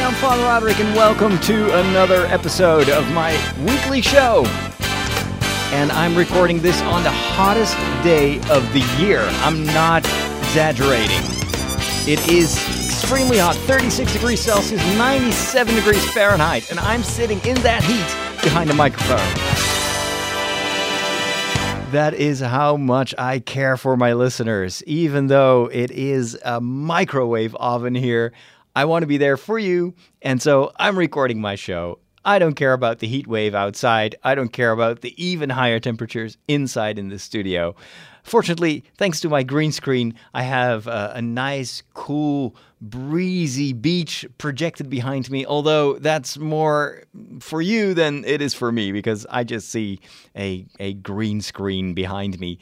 I'm Father Roderick, and welcome to another episode of my weekly show. And I'm recording this on the hottest day of the year. I'm not exaggerating. It is extremely hot, 36 degrees Celsius, 97 degrees Fahrenheit, and I'm sitting in that heat behind a microphone. That is how much I care for my listeners. Even though it is a microwave oven here, I want to be there for you, and so I'm recording my show. I don't care about the heat wave outside. I don't care about the even higher temperatures inside in the studio. Fortunately, thanks to my green screen, I have a nice, cool, breezy beach projected behind me, although that's more for you than it is for me, because I just see a green screen behind me.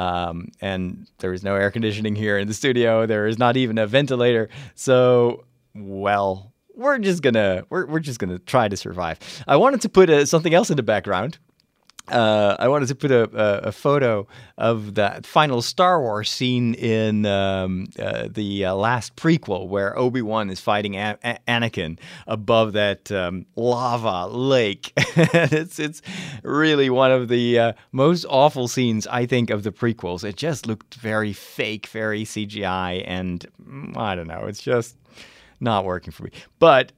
And there is no air conditioning here in the studio. There is not even a ventilator. So, well, we're just gonna try to survive. I wanted to put something else in the background. I wanted to put a photo of that final Star Wars scene in the last prequel, where Obi-Wan is fighting Anakin above that lava lake. It's really one of the most awful scenes, I think, of the prequels. It just looked very fake, very CGI, and I don't know. It's just not working for me. But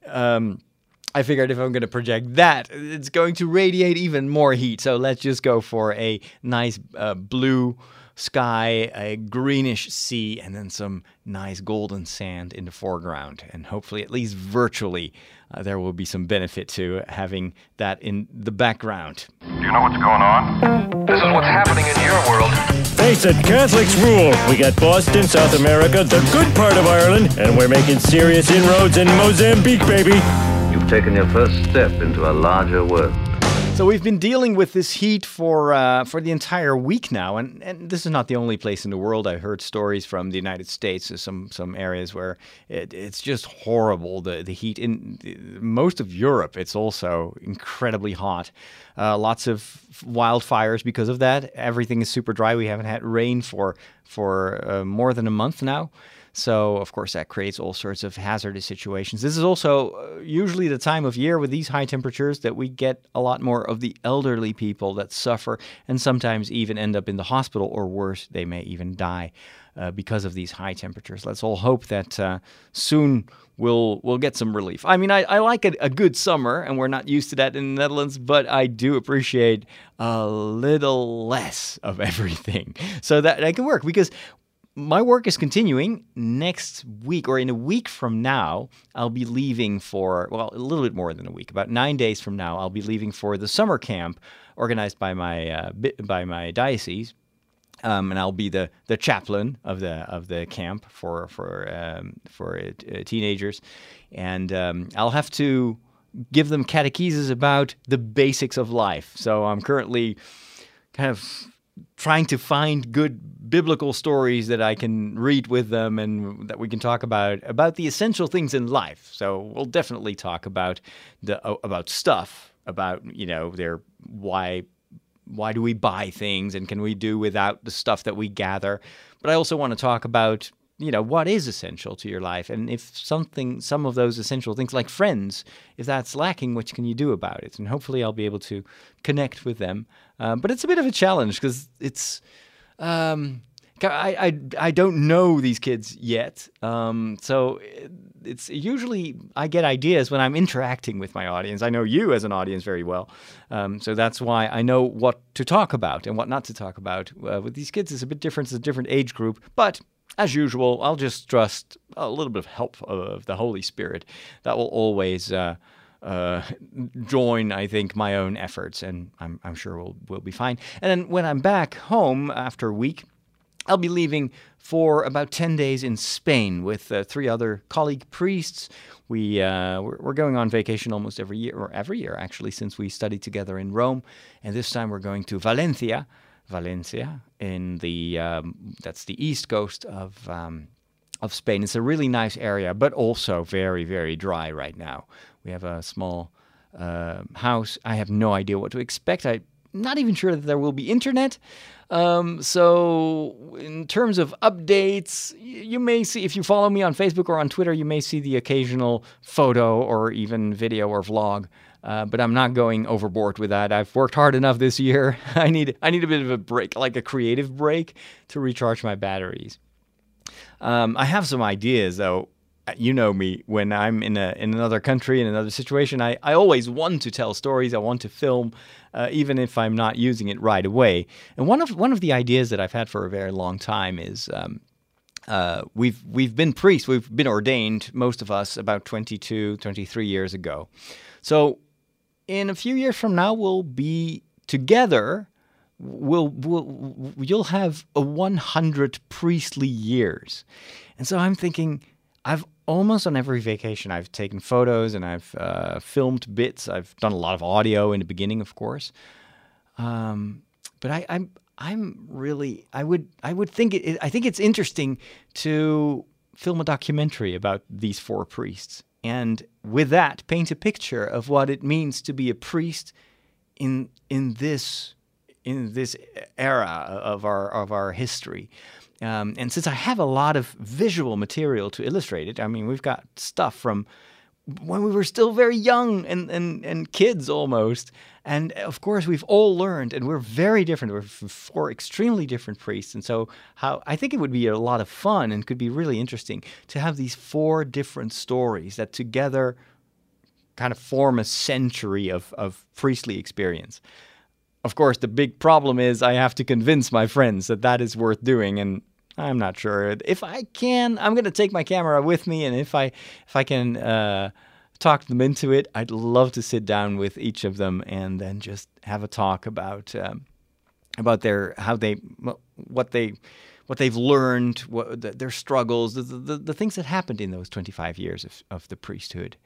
I figured if I'm going to project that, it's going to radiate even more heat. So let's just go for a nice blue sky, a greenish sea, and then some nice golden sand in the foreground. And hopefully, at least virtually, there will be some benefit to having that in the background. Do you know what's going on? This is what's happening in your world. Face it, Catholics rule. We got Boston, South America, the good part of Ireland, and we're making serious inroads in Mozambique, baby. You've taken your first step into a larger world. So we've been dealing with this heat for the entire week now, and this is not the only place in the world. I heard stories from the United States, some areas where it's just horrible. The heat in most of Europe, it's also incredibly hot. Lots of wildfires because of that. Everything is super dry. We haven't had rain for more than a month now. So, of course, that creates all sorts of hazardous situations. This is also usually the time of year with these high temperatures that we get a lot more of the elderly people that suffer and sometimes even end up in the hospital, or worse, they may even die because of these high temperatures. Let's all hope that soon we'll get some relief. I mean, I like a good summer, and we're not used to that in the Netherlands, but I do appreciate a little less of everything so that can work, because my work is continuing. Next week, or in a week from now, I'll be leaving for, well, a little bit more than a week. About 9 days from now, I'll be leaving for the summer camp organized by my diocese, and I'll be the chaplain of the camp for teenagers, and I'll have to give them catechesis about the basics of life. So I'm currently kind of trying to find good biblical stories that I can read with them and that we can talk about the essential things in life. So we'll definitely talk about stuff, about, you know, why do we buy things, and can we do without the stuff that we gather. But I also want to talk about, you know, what is essential to your life, and if some of those essential things, like friends, if that's lacking, what can you do about it? And hopefully I'll be able to connect with them. But it's a bit of a challenge, because it's I don't know these kids yet. So it's usually I get ideas when I'm interacting with my audience. I know you as an audience very well. So that's why I know what to talk about and what not to talk about. With these kids, it's a bit different. It's a different age group. But as usual, I'll just trust a little bit of help of the Holy Spirit. That will always join, I think, my own efforts, and I'm sure we'll be fine. And then when I'm back home after a week, I'll be leaving for about 10 days in Spain with 3 other colleague priests. We're going on vacation almost every year actually, since we studied together in Rome, and this time we're going to Valencia in that's the east coast of Spain. It's a really nice area, but also very, very dry right now. We have a small house. I have no idea what to expect. not even sure that there will be internet. So in terms of updates, you may see, if you follow me on Facebook or on Twitter, you may see the occasional photo or even video or vlog. But I'm not going overboard with that. I've worked hard enough this year. I need a bit of a break, like a creative break, to recharge my batteries. I have some ideas, though. You know me, when I'm in another country, in another situation, I always want to tell stories. I want to film, even if I'm not using it right away. And one of the ideas that I've had for a very long time is we've been priests. We've been ordained, most of us, about 22, 23 years ago. So in a few years from now, we'll be together. You'll have 100 priestly years. And so I'm thinking, I've almost on every vacation, I've taken photos and I've filmed bits. I've done a lot of audio in the beginning, of course. But I'm really, I would think I think it's interesting to film a documentary about these 4 priests, and with that paint a picture of what it means to be a priest in this era of our history. And since I have a lot of visual material to illustrate it, I mean, we've got stuff from when we were still very young and kids almost. And of course, we've all learned, and we're very different. We're 4 extremely different priests. And so I think it would be a lot of fun and could be really interesting to have these 4 different stories that together kind of form a century of priestly experience. Of course, the big problem is I have to convince my friends that is worth doing, and I'm not sure. If I can, I'm going to take my camera with me, and if I can talk them into it, I'd love to sit down with each of them and then just have a talk about what they've learned, their struggles, the things that happened in those 25 years of the priesthood.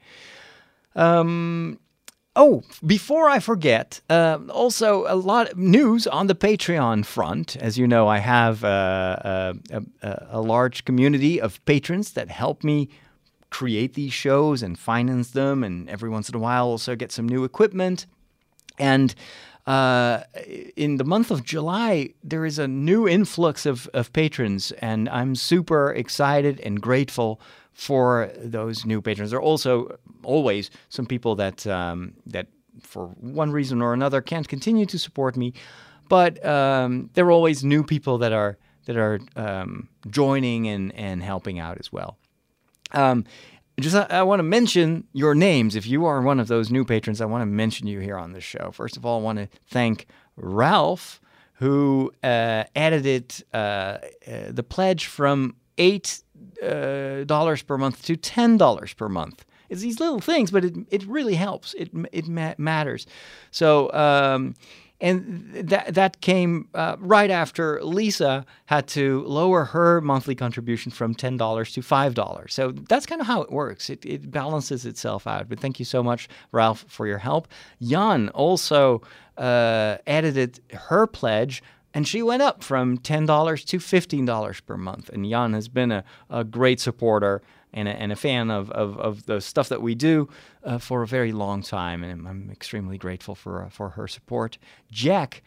Oh, before I forget, also a lot of news on the Patreon front. As you know, I have a large community of patrons that help me create these shows and finance them, and every once in a while also get some new equipment. And in the month of July, there is a new influx of patrons, and I'm super excited and grateful for those new patrons. There are also always some people that for one reason or another can't continue to support me, but there are always new people that are joining and helping out as well. I want to mention your names. If you are one of those new patrons, I want to mention you here on the show. First of all, I want to thank Ralph, who added the pledge from $8 per month to $10 per month. It's these little things, but it really helps. It matters. So, and that came right after Lisa had to lower her monthly contribution from $10 to $5. So that's kind of how it works. It balances itself out. But thank you so much, Ralph, for your help. Jan also edited her pledge, and she went up from $10 to $15 per month. And Jan has been a great supporter and a fan of the stuff that we do for a very long time. And I'm extremely grateful for her support. Jack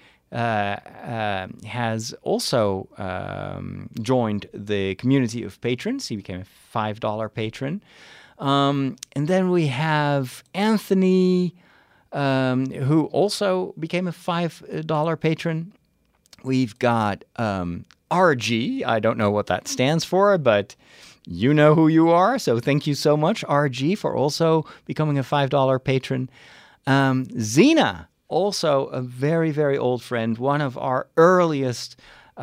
has also joined the community of patrons. He became a $5 patron. And then we have Anthony, who also became a $5 patron. We've got RG. I don't know what that stands for, but you know who you are. So thank you so much, RG, for also becoming a $5 patron. Zena, also a very, very old friend, one of our earliest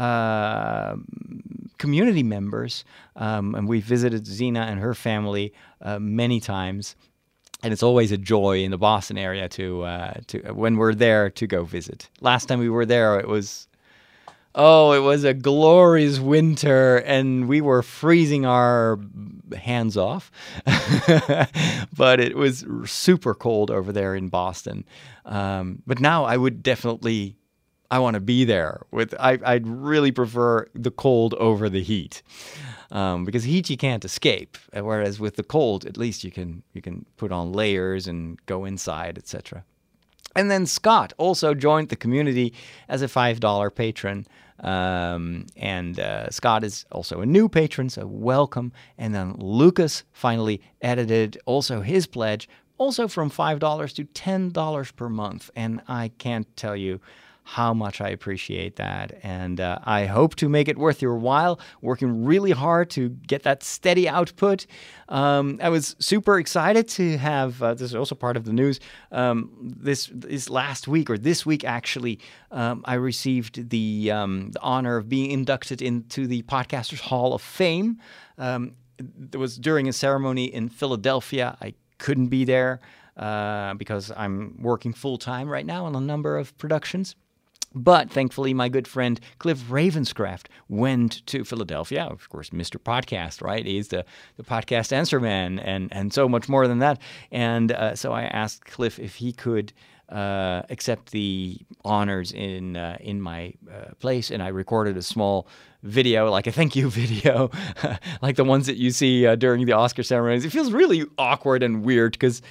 community members. And we visited Zena and her family many times. And it's always a joy in the Boston area to when we're there to go visit. Last time we were there, it was a glorious winter, and we were freezing our hands off. But it was super cold over there in Boston. But now I want to be there. I'd really prefer the cold over the heat. Because heat you can't escape, whereas with the cold, at least you can put on layers and go inside, etc. And then Scott also joined the community as a $5 patron. Scott is also a new patron, so welcome. And then Lucas finally edited also his pledge, also from $5 to $10 per month. And I can't tell you how much I appreciate that. And I hope to make it worth your while, working really hard to get that steady output. I was super excited to have, this is also part of the news, this last week, or this week actually, I received the honor of being inducted into the Podcasters Hall of Fame. It was during a ceremony in Philadelphia. I couldn't be there because I'm working full-time right now on a number of productions. But thankfully, my good friend Cliff Ravenscraft went to Philadelphia. Of course, Mr. Podcast, right? He's the podcast answer man and so much more than that. And so I asked Cliff if he could accept the honors in my place, and I recorded a small video, like a thank you video, like the ones that you see during the Oscar ceremonies. It feels really awkward and weird because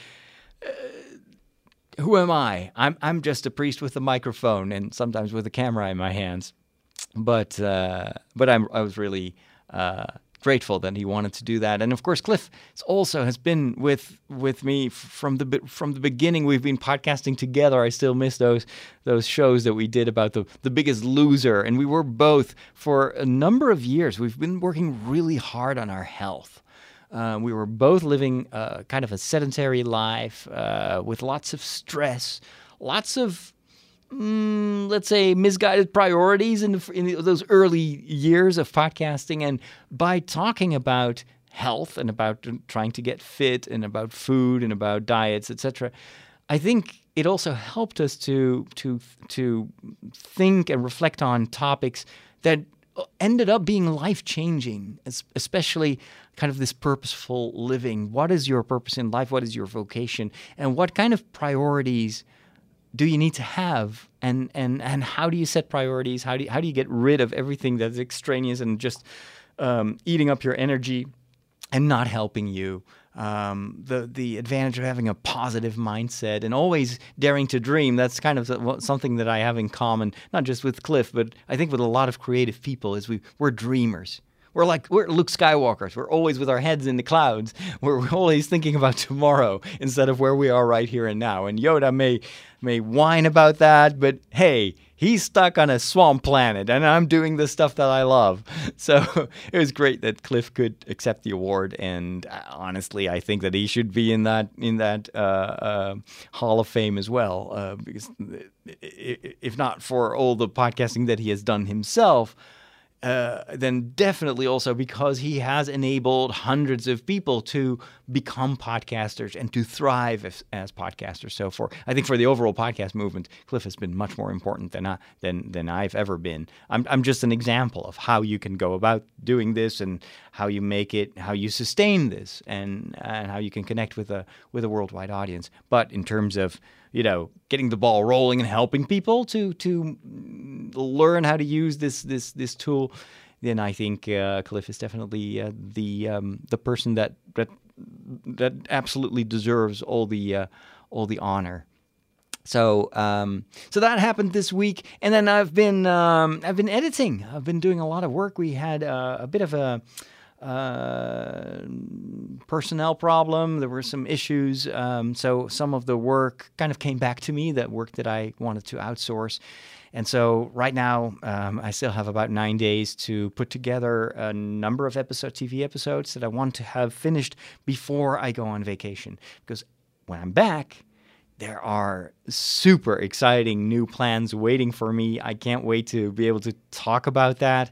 who am I? I'm just a priest with a microphone and sometimes with a camera in my hands. But I was really grateful that he wanted to do that. And of course, Cliff also has been with me from the beginning. We've been podcasting together. I still miss those shows that we did about the Biggest Loser. And we were both, for a number of years, we've been working really hard on our health. We were both living kind of a sedentary life with lots of stress, lots of, let's say, misguided priorities in those early years of podcasting. And by talking about health and about trying to get fit and about food and about diets, etc., I think it also helped us to think and reflect on topics that ended up being life-changing, especially kind of this purposeful living. What is your purpose in life? What is your vocation? And what kind of priorities do you need to have? And how do you set priorities? How do you get rid of everything that's extraneous and just eating up your energy and not helping you? The advantage of having a positive mindset and always daring to dream, that's kind of something that I have in common, not just with Cliff, but I think with a lot of creative people, is we're dreamers. We're Luke Skywalkers. We're always with our heads in the clouds. We're always thinking about tomorrow instead of where we are right here and now. And Yoda may whine about that, but hey, he's stuck on a swamp planet, and I'm doing the stuff that I love. So it was great that Cliff could accept the award, and honestly, I think that he should be in that Hall of Fame as well, because if not for all the podcasting that he has done himself, then definitely also because he has enabled hundreds of people to become podcasters and to thrive as podcasters. So I think for the overall podcast movement, Cliff has been much more important than I've ever been. I'm just an example of how you can go about doing this and how you make it, how you sustain this, and how you can connect with a worldwide audience. But in terms of getting the ball rolling and helping people to learn how to use this tool, then I think Cliff is definitely the person that absolutely deserves all the honor. So that happened this week, and then I've been editing. I've been doing a lot of work. We had a bit of a personnel problem. There were some issues. So some of the work kind of came back to me, that work that I wanted to outsource. And so right now, I still have about 9 days to put together a number of TV episodes that I want to have finished before I go on vacation. Because when I'm back, there are super exciting new plans waiting for me. I can't wait to be able to talk about that.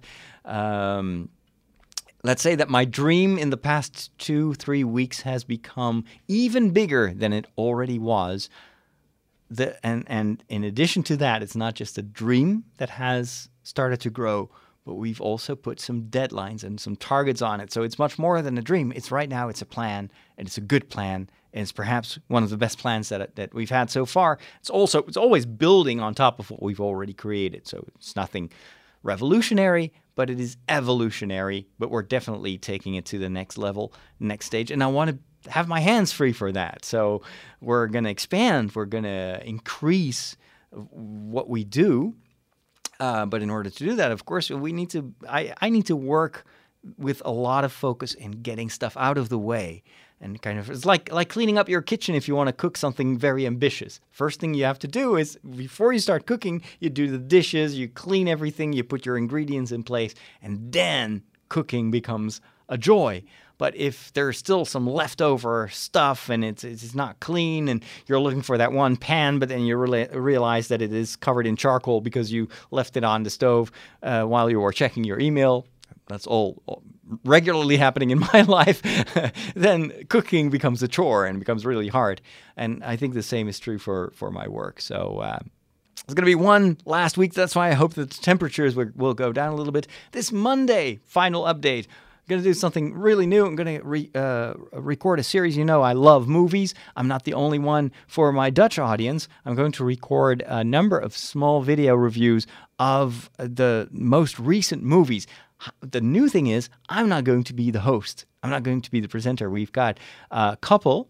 Let's say that my dream in the past 2-3 weeks has become even bigger than it already was. And in addition to that, it's not just a dream that has started to grow, but we've also put some deadlines and some targets on it. So it's much more than a dream. It's right now, it's a plan, and it's a good plan, and it's perhaps one of the best plans that we've had so far. It's always building on top of what we've already created. So it's nothing revolutionary, but it is evolutionary. But we're definitely taking it to the next level, next stage. And I want to have my hands free for that. So we're going to expand. We're going to increase what we do. But in order to do that, of course, we need to. I need to work with a lot of focus in getting stuff out of the way. And kind of, it's like cleaning up your kitchen if you want to cook something very ambitious. First thing you have to do is, before you start cooking, you do the dishes, you clean everything, you put your ingredients in place, and then cooking becomes a joy. But if there's still some leftover stuff and it's not clean, and you're looking for that one pan, but then you realize that it is covered in charcoal because you left it on the stove while you were checking your email, that's all regularly happening in my life, then cooking becomes a chore and becomes really hard. And I think the same is true for my work. So it's going to be one last week. That's why I hope that the temperatures will go down a little bit. This Monday, final update. I'm going to do something really new. I'm going to record a series. You know, I love movies. I'm not the only one for my Dutch audience. I'm going to record a number of small video reviews of the most recent movies. The new thing is, I'm not going to be the host. I'm not going to be the presenter. We've got a couple,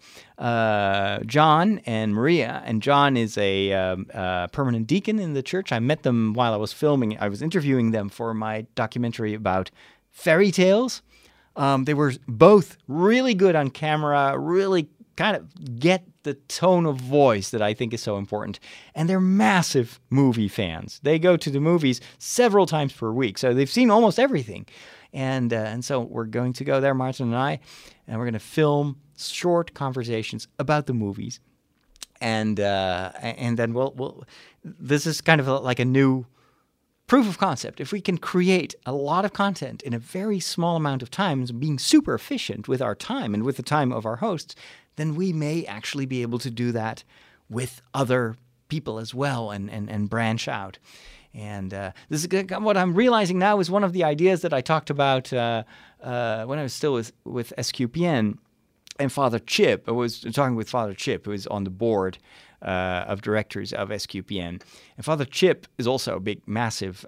John and Maria. And John is a permanent deacon in the church. I met them while I was filming. I was interviewing them for my documentary about fairy tales. They were both really good on camera, really kind of get the tone of voice that I think is so important. And they're massive movie fans. They go to the movies several times per week, so they've seen almost everything. And so we're going to go there, Martin and I, and we're going to film short conversations about the movies. And then we'll this is kind of like a new proof of concept. If we can create a lot of content in a very small amount of time, being super efficient with our time and with the time of our hosts, then we may actually be able to do that with other people as well and branch out. And this is what I'm realizing now is one of the ideas that I talked about when I was still with SQPN and Father Chip. I was talking with Father Chip, who is on the board of directors of SQPN. And Father Chip is also a big, massive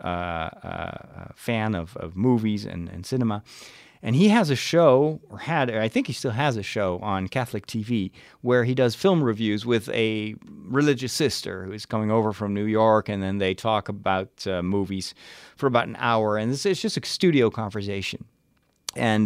fan of movies and cinema. And he has a show, I think he still has a show on Catholic TV, where he does film reviews with a religious sister who is coming over from New York, and then they talk about movies for about an hour. And it's just a studio conversation. And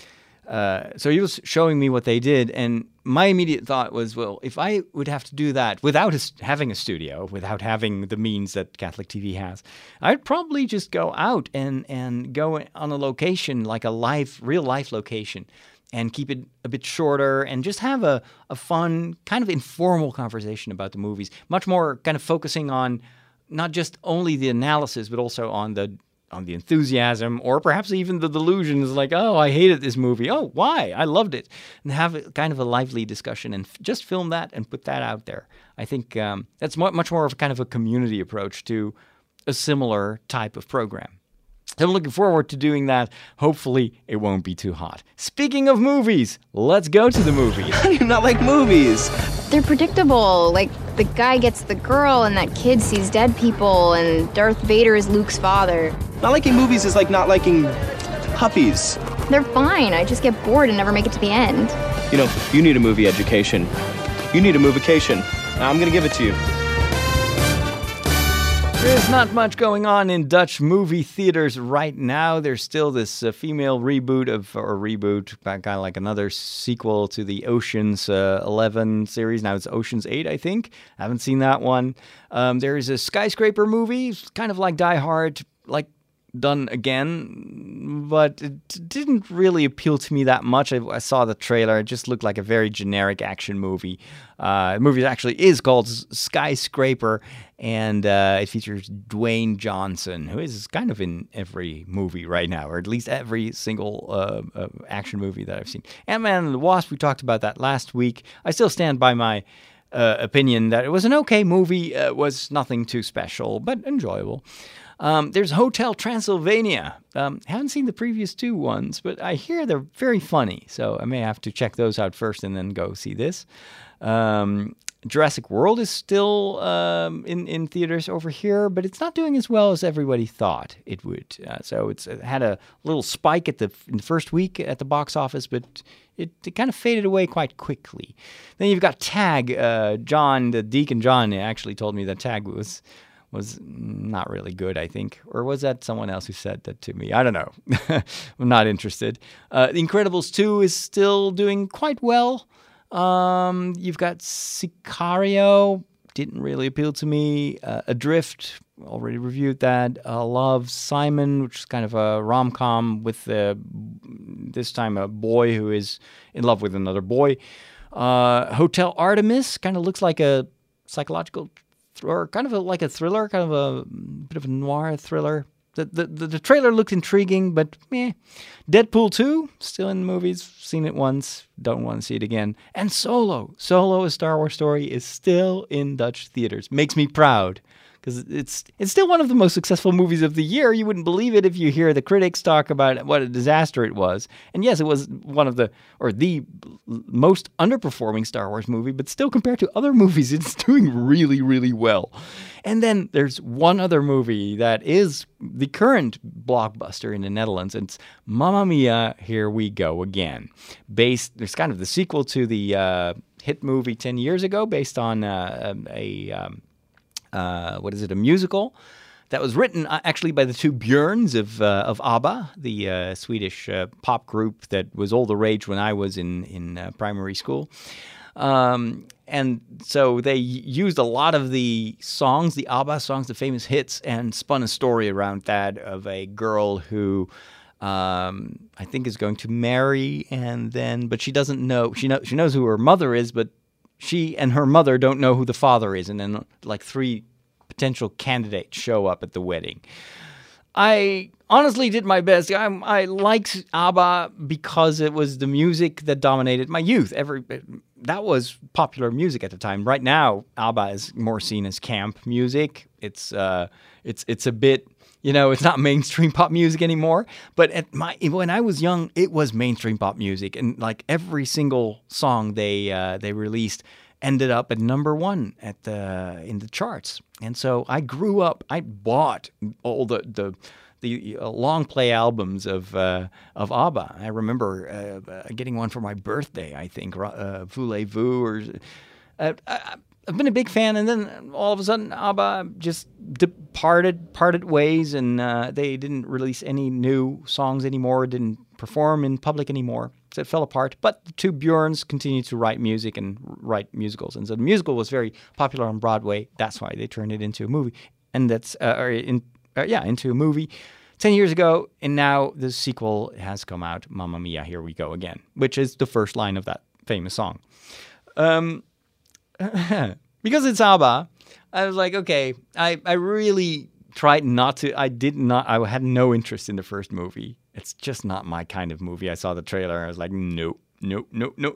so he was showing me what they did, and my immediate thought was, well, if I would have to do that without having a studio, without having the means that Catholic TV has, I'd probably just go out and go on a location, like a real life location, and keep it a bit shorter and just have a fun, kind of informal conversation about the movies, much more kind of focusing on not just only the analysis, but also on the enthusiasm, or perhaps even the delusions, like, oh, I hated this movie. Oh, why? I loved it. And have kind of a lively discussion and just film that and put that out there. I think that's much more of a kind of a community approach to a similar type of program. So I'm looking forward to doing that. Hopefully, it won't be too hot. Speaking of movies, let's go to the movies. How do you not like movies? They're predictable. Like, the guy gets the girl, and that kid sees dead people, and Darth Vader is Luke's father. Not liking movies is like not liking puppies. They're fine. I just get bored and never make it to the end. You know, you need a movie education. You need a movication. Now I'm gonna give it to you. There's not much going on in Dutch movie theaters right now. There's still this female reboot, kind of like another sequel to the Ocean's 11 series. Now it's Ocean's 8, I think. I haven't seen that one. There is a skyscraper movie, kind of like Die Hard, like done again, but it didn't really appeal to me that much. I saw the trailer. It just looked like a very generic action movie. The movie actually is called Skyscraper, and it features Dwayne Johnson, who is kind of in every movie right now, or at least every single action movie that I've seen. Ant-Man and the Wasp, we talked about that last week. I still stand by my opinion that it was an okay movie. It was nothing too special, but enjoyable. There's Hotel Transylvania. Haven't seen the previous two ones, but I hear they're very funny, so I may have to check those out first and then go see this. Jurassic World is still in theaters over here, but it's not doing as well as everybody thought it would. So it had a little spike in the first week at the box office, but it kind of faded away quite quickly. Then you've got Tag. John, the Deacon John, actually told me that Tag was not really good, I think. Or was that someone else who said that to me? I don't know. I'm not interested. The Incredibles 2 is still doing quite well. You've got Sicario, didn't really appeal to me. Adrift, already reviewed that. Love, Simon, which is kind of a rom-com with this time a boy who is in love with another boy. Hotel Artemis kind of looks like a psychological or kind of like a thriller, kind of a bit of a noir thriller. The trailer looked intriguing, but meh. Deadpool 2, still in the movies, seen it once, don't want to see it again. And Solo, A Star Wars Story, is still in Dutch theaters. Makes me proud, because it's still one of the most successful movies of the year. You wouldn't believe it if you hear the critics talk about what a disaster it was. And yes, it was one of the most underperforming Star Wars movie, but still compared to other movies, it's doing really, really well. And then there's one other movie that is the current blockbuster in the Netherlands. It's Mamma Mia, Here We Go Again. It's kind of the sequel to the hit movie 10 years ago, based on a musical that was written actually by the two Björns of ABBA, the Swedish pop group that was all the rage when I was in primary school. And so they used a lot of the songs, the ABBA songs, the famous hits, and spun a story around that of a girl who I think is going to marry, but she doesn't know. She knows who her mother is, but she and her mother don't know who the father is, and then like 3 potential candidates show up at the wedding. I honestly did my best. I liked ABBA because it was the music that dominated my youth. That was popular music at the time. Right now, ABBA is more seen as camp music. It's a bit, it's not mainstream pop music anymore. But when I was young, it was mainstream pop music, and like every single song they released ended up at number 1 in the charts. And so I grew up. I bought all the long play albums of ABBA. I remember getting one for my birthday, I think, Voulez-Vous. I've been a big fan, and then all of a sudden ABBA just parted ways, and they didn't release any new songs anymore, didn't perform in public anymore. So it fell apart. But the two Björns continued to write music and write musicals. And so the musical was very popular on Broadway. That's why they turned it into a movie. And that's into a movie 10 years ago. And now the sequel has come out, Mamma Mia, Here We Go Again, which is the first line of that famous song. Because it's ABBA, I was like, okay, I really tried not to. I had no interest in the first movie. It's just not my kind of movie. I saw the trailer and I was like, no. But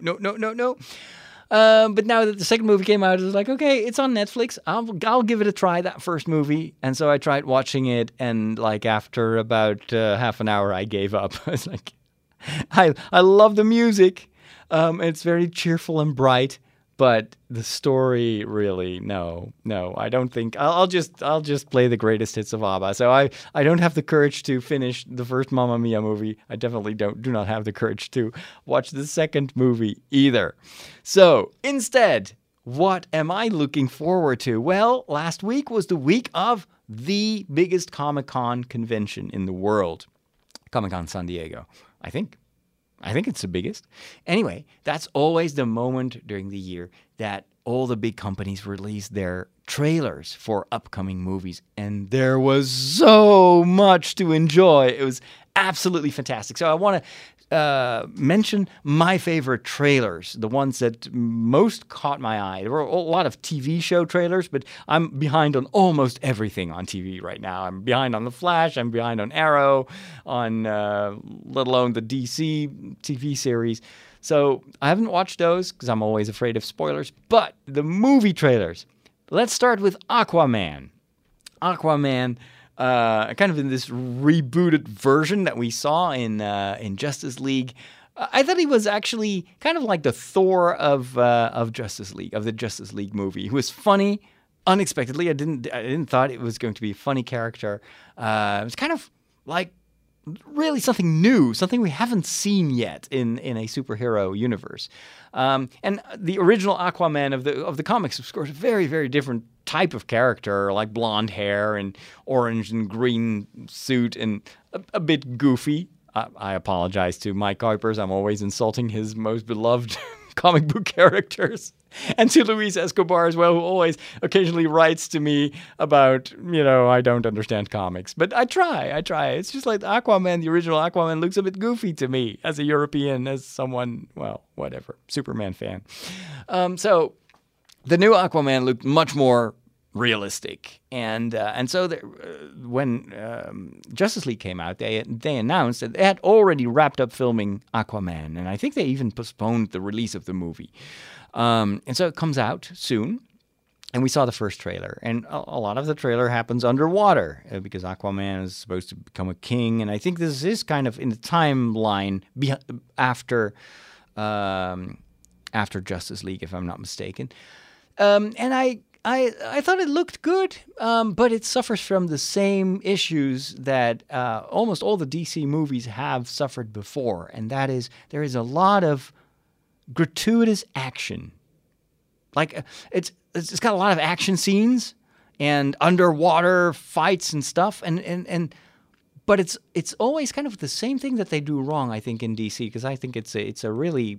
now that the second movie came out, it was like, okay, it's on Netflix. I'll give it a try, that first movie. And so I tried watching it, and like after about half an hour, I gave up. I was like, I love the music. It's very cheerful and bright. But the story, really, no, I don't think. I'll just play the greatest hits of ABBA. So I don't have the courage to finish the first Mamma Mia movie. I definitely do not have the courage to watch the second movie either. So instead, what am I looking forward to? Well, last week was the week of the biggest Comic-Con convention in the world, Comic-Con San Diego, I think it's the biggest. Anyway, that's always the moment during the year that all the big companies release their trailers for upcoming movies. And there was so much to enjoy. It was absolutely fantastic. So I want to mention my favorite trailers, the ones that most caught my eye. There were a lot of TV show trailers, but I'm behind on almost everything on TV right now. I'm behind on The Flash, I'm behind on Arrow, on let alone the DC TV series. So I haven't watched those because I'm always afraid of spoilers, but the movie trailers. Let's start with Aquaman. Aquaman, kind of in this rebooted version that we saw in Justice League, I thought he was actually kind of like the Thor of Justice League, of the Justice League movie. He was funny unexpectedly. I didn't thought it was going to be a funny character. It was kind of like really something new, something we haven't seen yet in a superhero universe. And the original Aquaman of the comics, of course, a very, very different type of character, like blonde hair and orange and green suit and a bit goofy. I apologize to Mike Kuipers. I'm always insulting his most beloved comic book characters. And to Luis Escobar as well, who always occasionally writes to me about, I don't understand comics. But I try. It's just like Aquaman, the original Aquaman, looks a bit goofy to me as a European, as someone, well, whatever, Superman fan. So the new Aquaman looked much more realistic. And so when Justice League came out, they announced that they had already wrapped up filming Aquaman. And I think they even postponed the release of the movie. And so it comes out soon, and we saw the first trailer. And a lot of the trailer happens underwater because Aquaman is supposed to become a king. And I think this is kind of in the timeline after Justice League, if I'm not mistaken. And I thought it looked good, but it suffers from the same issues that almost all the DC movies have suffered before. And that is, there is a lot of gratuitous action. Like it's got a lot of action scenes and underwater fights and stuff, but it's always kind of the same thing that they do wrong, I think, in DC, because I think it's a really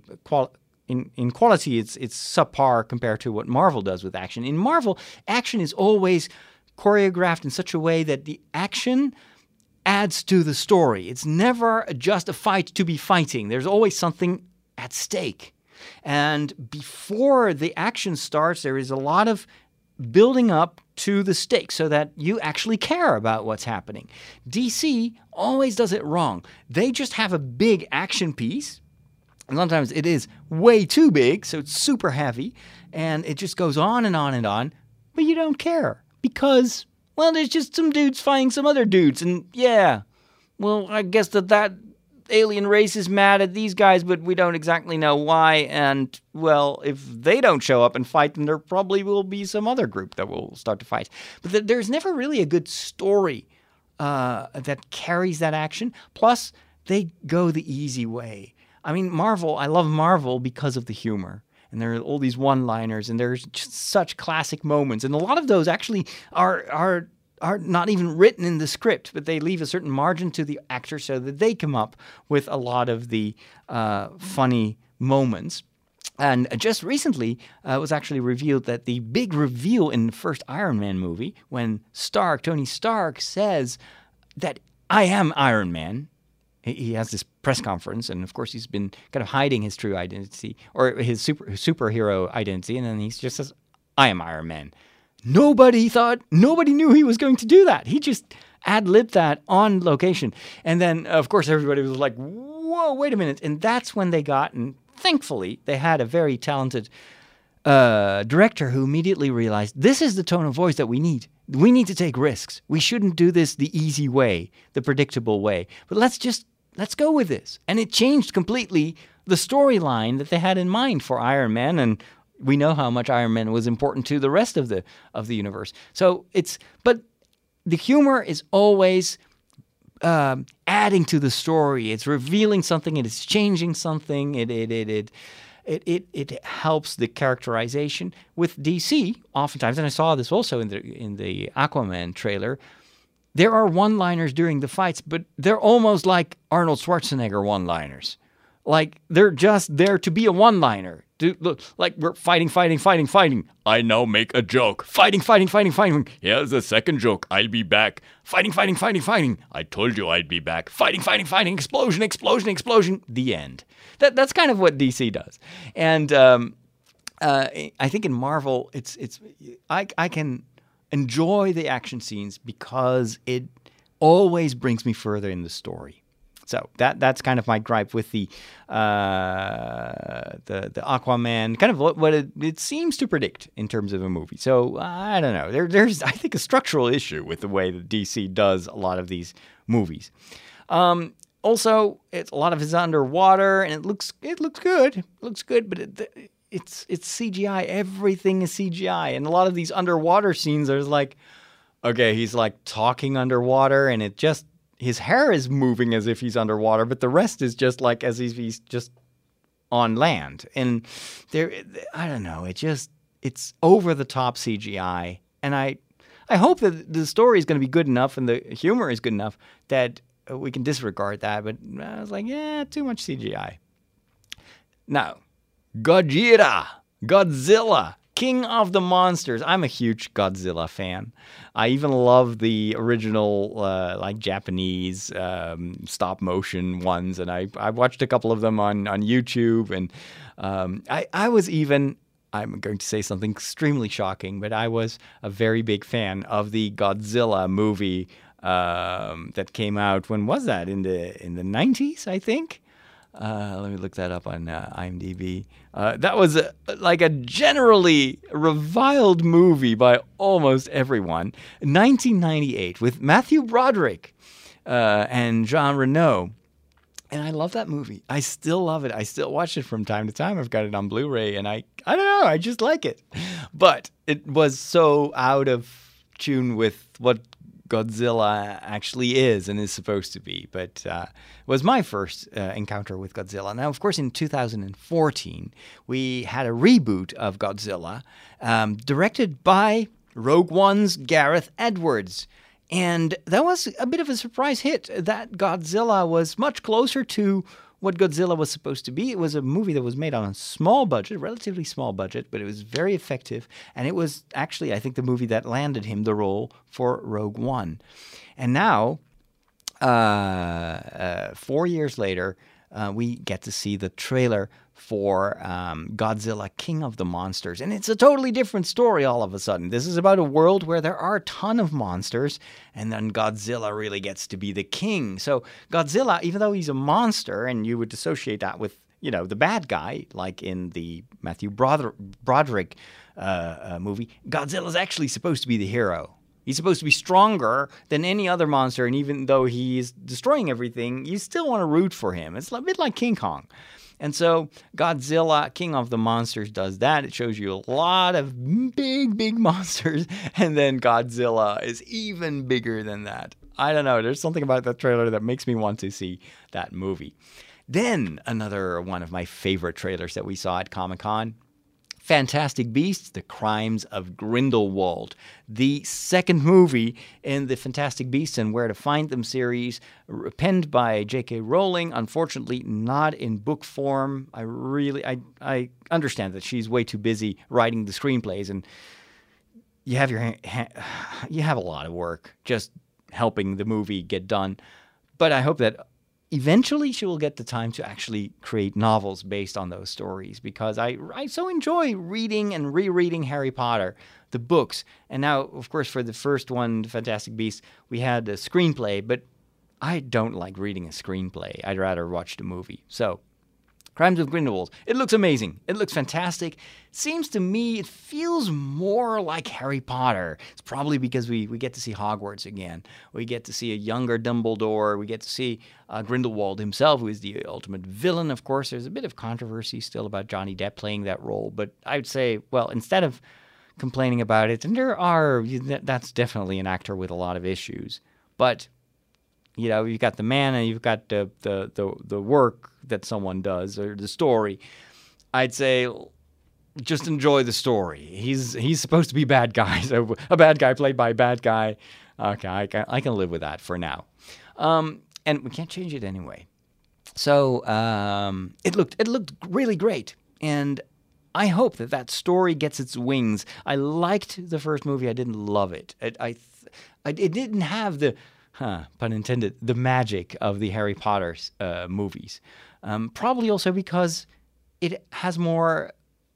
in quality it's subpar compared to what Marvel does with action. In Marvel, action is always choreographed in such a way that the action adds to the story. It's never just a fight to be fighting. There's always something at stake. And before the action starts, there is a lot of building up to the stakes so that you actually care about what's happening. DC always does it wrong. They just have a big action piece, and sometimes it is way too big, so it's super heavy, and it just goes on and on and on, but you don't care because, well, there's just some dudes fighting some other dudes, and yeah, well, I guess that alien race is mad at these guys, but we don't exactly know why. And, well, if they don't show up and fight, then there probably will be some other group that will start to fight. But there's never really a good story that carries that action. Plus, they go the easy way. I mean, Marvel, I love Marvel because of the humor. And there are all these one-liners, and there's just such classic moments. And a lot of those actually are not even written in the script, but they leave a certain margin to the actor so that they come up with a lot of the funny moments. And just recently, it was actually revealed that the big reveal in the first Iron Man movie, when Tony Stark says that I am Iron Man, he has this press conference, and of course he's been kind of hiding his true identity, or his superhero identity, and then he just says, I am Iron Man. Nobody knew he was going to do that. He just ad-libbed that on location. And then, of course, everybody was like, whoa, wait a minute. And that's when they got, and thankfully, they had a very talented director who immediately realized, this is the tone of voice that we need. We need to take risks. We shouldn't do this the easy way, the predictable way. But let's go with this. And it changed completely the storyline that they had in mind for Iron Man, and we know how much Iron Man was important to the rest of the universe. So but the humor is always adding to the story. It's revealing something. It is changing something. It helps the characterization. With DC, oftentimes, and I saw this also in the Aquaman trailer, there are one-liners during the fights, but they're almost like Arnold Schwarzenegger one-liners. Like, they're just there to be a one-liner. Look, like, we're fighting. I now make a joke. Fighting. Here's the second joke. I'll be back. Fighting. I told you I'd be back. Fighting. Explosion. The end. That's kind of what DC does. And I think in Marvel, I can enjoy the action scenes because it always brings me further in the story. So that's kind of my gripe with the Aquaman, kind of what it seems to predict in terms of a movie. So I don't know. There's I think a structural issue with the way that DC does a lot of these movies. Also, it's a lot of it's underwater, and it looks good. It looks good, but it's CGI. Everything is CGI, and a lot of these underwater scenes are like, okay, he's like talking underwater, and his hair is moving as if he's underwater, but the rest is just like as if he's just on land. And I don't know, it's over the top CGI, and I hope that the story is going to be good enough and the humor is good enough that we can disregard that. But I was like, yeah, too much CGI. Now, Godzilla, King of the Monsters. I'm a huge Godzilla fan. I even love the original, like Japanese stop motion ones, and I watched a couple of them on YouTube. And I was even, I'm going to say something extremely shocking, but I was a very big fan of the Godzilla movie that came out. When was that? In the 90s, I think. Let me look that up on IMDb. That was like a generally reviled movie by almost everyone. 1998 with Matthew Broderick and Jean Reno. And I love that movie. I still love it. I still watch it from time to time. I've got it on Blu-ray, and I don't know, I just like it. But it was so out of tune with what Godzilla actually is and is supposed to be. But it was my first encounter with Godzilla. Now, of course, in 2014, we had a reboot of Godzilla directed by Rogue One's Gareth Edwards. And that was a bit of a surprise hit. That Godzilla was much closer to what Godzilla was supposed to be. It was a movie that was made on a small budget, relatively small budget, but it was very effective. And it was actually, I think, the movie that landed him the role for Rogue One. And now, 4 years later, we get to see the trailer for Godzilla, King of the Monsters. And it's a totally different story all of a sudden. This is about a world where there are a ton of monsters, and then Godzilla really gets to be the king. So Godzilla, even though he's a monster, and you would associate that with, you know, the bad guy, like in the Matthew Broderick movie, Godzilla's actually supposed to be the hero. He's supposed to be stronger than any other monster, and even though he's destroying everything, you still want to root for him. It's a bit like King Kong. And so Godzilla, King of the Monsters, does that. It shows you a lot of big monsters, and then Godzilla is even bigger than that. I don't know. There's something about that trailer that makes me want to see that movie. Then another one of my favorite trailers that we saw at Comic-Con, Fantastic Beasts, The Crimes of Grindelwald, the second movie in the Fantastic Beasts and Where to Find Them series, penned by J.K. Rowling, unfortunately not in book form. I understand that she's way too busy writing the screenplays, and you have you have a lot of work just helping the movie get done. But I hope that eventually she will get the time to actually create novels based on those stories, because I so enjoy reading and rereading Harry Potter, the books. And now, of course, for the first one, Fantastic Beasts, we had a screenplay, but I don't like reading a screenplay. I'd rather watch the movie. So, Crimes of Grindelwald. It looks amazing. It looks fantastic. Seems to me it feels more like Harry Potter. It's probably because we get to see Hogwarts again. We get to see a younger Dumbledore. We get to see Grindelwald himself, who is the ultimate villain. Of course, there's a bit of controversy still about Johnny Depp playing that role. But I would say, well, instead of complaining about it, and that's definitely an actor with a lot of issues. But you know, you've got the man and you've got the work that someone does, or the story. I'd say just enjoy the story. He's supposed to be bad guy, so a bad guy played by a bad guy. Okay, I can live with that for now. And we can't change it anyway. So it looked really great, and I hope that story gets its wings. I liked the first movie. I didn't love it. It didn't have the pun intended, the magic of the Harry Potter movies. Probably also because it has more,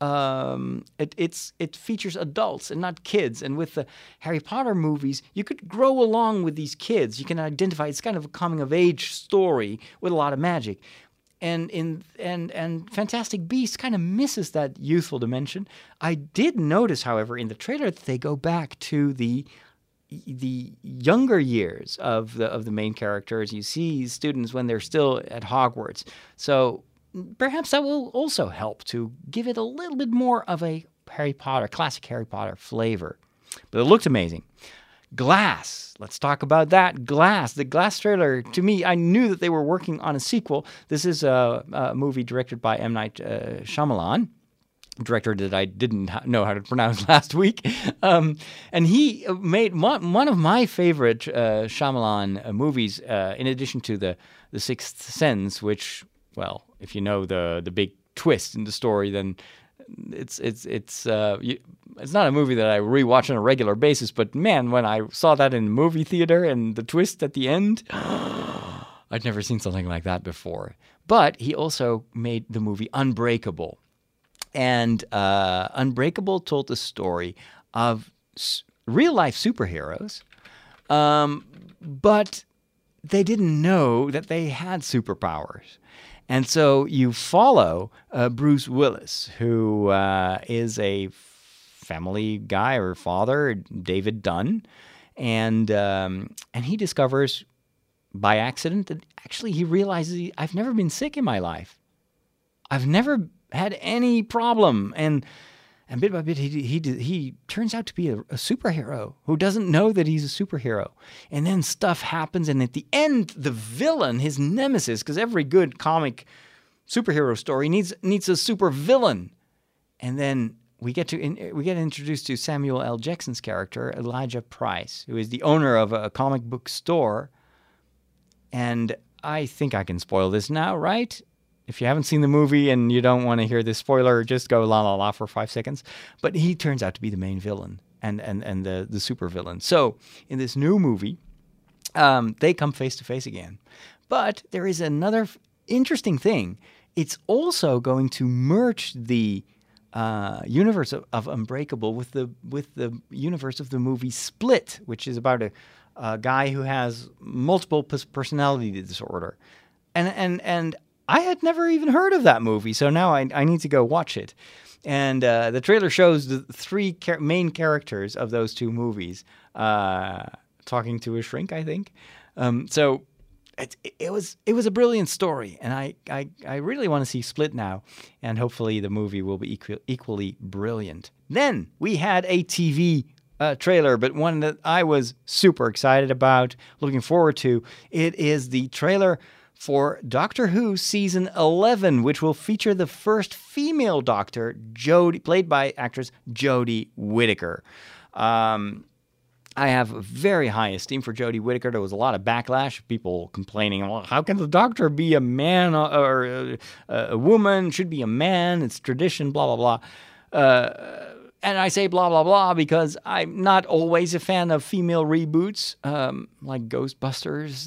it features adults and not kids. And with the Harry Potter movies, you could grow along with these kids. You can identify, it's kind of a coming-of-age story with a lot of magic. And Fantastic Beasts kind of misses that youthful dimension. I did notice, however, in the trailer that they go back to the the younger years of the main characters. You see students when they're still at Hogwarts. So perhaps that will also help to give it a little bit more of a classic Harry Potter flavor. But it looked amazing. Glass. Let's talk about that. Glass. The Glass trailer, to me, I knew that they were working on a sequel. This is a movie directed by M. Night Shyamalan, director that I didn't know how to pronounce last week. And he made one of my favorite Shyamalan movies, in addition to The Sixth Sense, which, well, if you know the big twist in the story, then it's not a movie that I rewatch on a regular basis, but man, when I saw that in the movie theater and the twist at the end, I'd never seen something like that before. But he also made the movie Unbreakable. And Unbreakable told the story of real-life superheroes, but they didn't know that they had superpowers. And so you follow Bruce Willis, who is a family guy or father, David Dunn, and he discovers by accident that actually he realizes I've never been sick in my life. I've never had any problem, and bit by bit he turns out to be a superhero who doesn't know that he's a superhero. And then stuff happens, and at the end, the villain, his nemesis, because every good comic superhero story needs a super villain. And then we get introduced to Samuel L. Jackson's character, Elijah Price, who is the owner of a comic book store. And I think I can spoil this now, right? If you haven't seen the movie and you don't want to hear this spoiler, just go la la la for 5 seconds. But he turns out to be the main villain and the super villain. So in this new movie, they come face to face again. But there is another interesting thing. It's also going to merge the universe of Unbreakable with the universe of the movie Split, which is about a guy who has multiple personality disorder, and I had never even heard of that movie, so now I need to go watch it. And the trailer shows the three main characters of those two movies talking to a shrink, I think. So it was a brilliant story, and I really want to see Split now, and hopefully the movie will be equally brilliant. Then we had a TV trailer, but one that I was super excited about, looking forward to. It is the trailer for Doctor Who Season 11, which will feature the first female Doctor, played by actress Jodie Whittaker. I have very high esteem for Jodie Whittaker. There was a lot of backlash, people complaining, well, how can the Doctor be a man or a woman? Should be a man. It's tradition, blah, blah, blah. And I say blah, blah, blah because I'm not always a fan of female reboots, like Ghostbusters.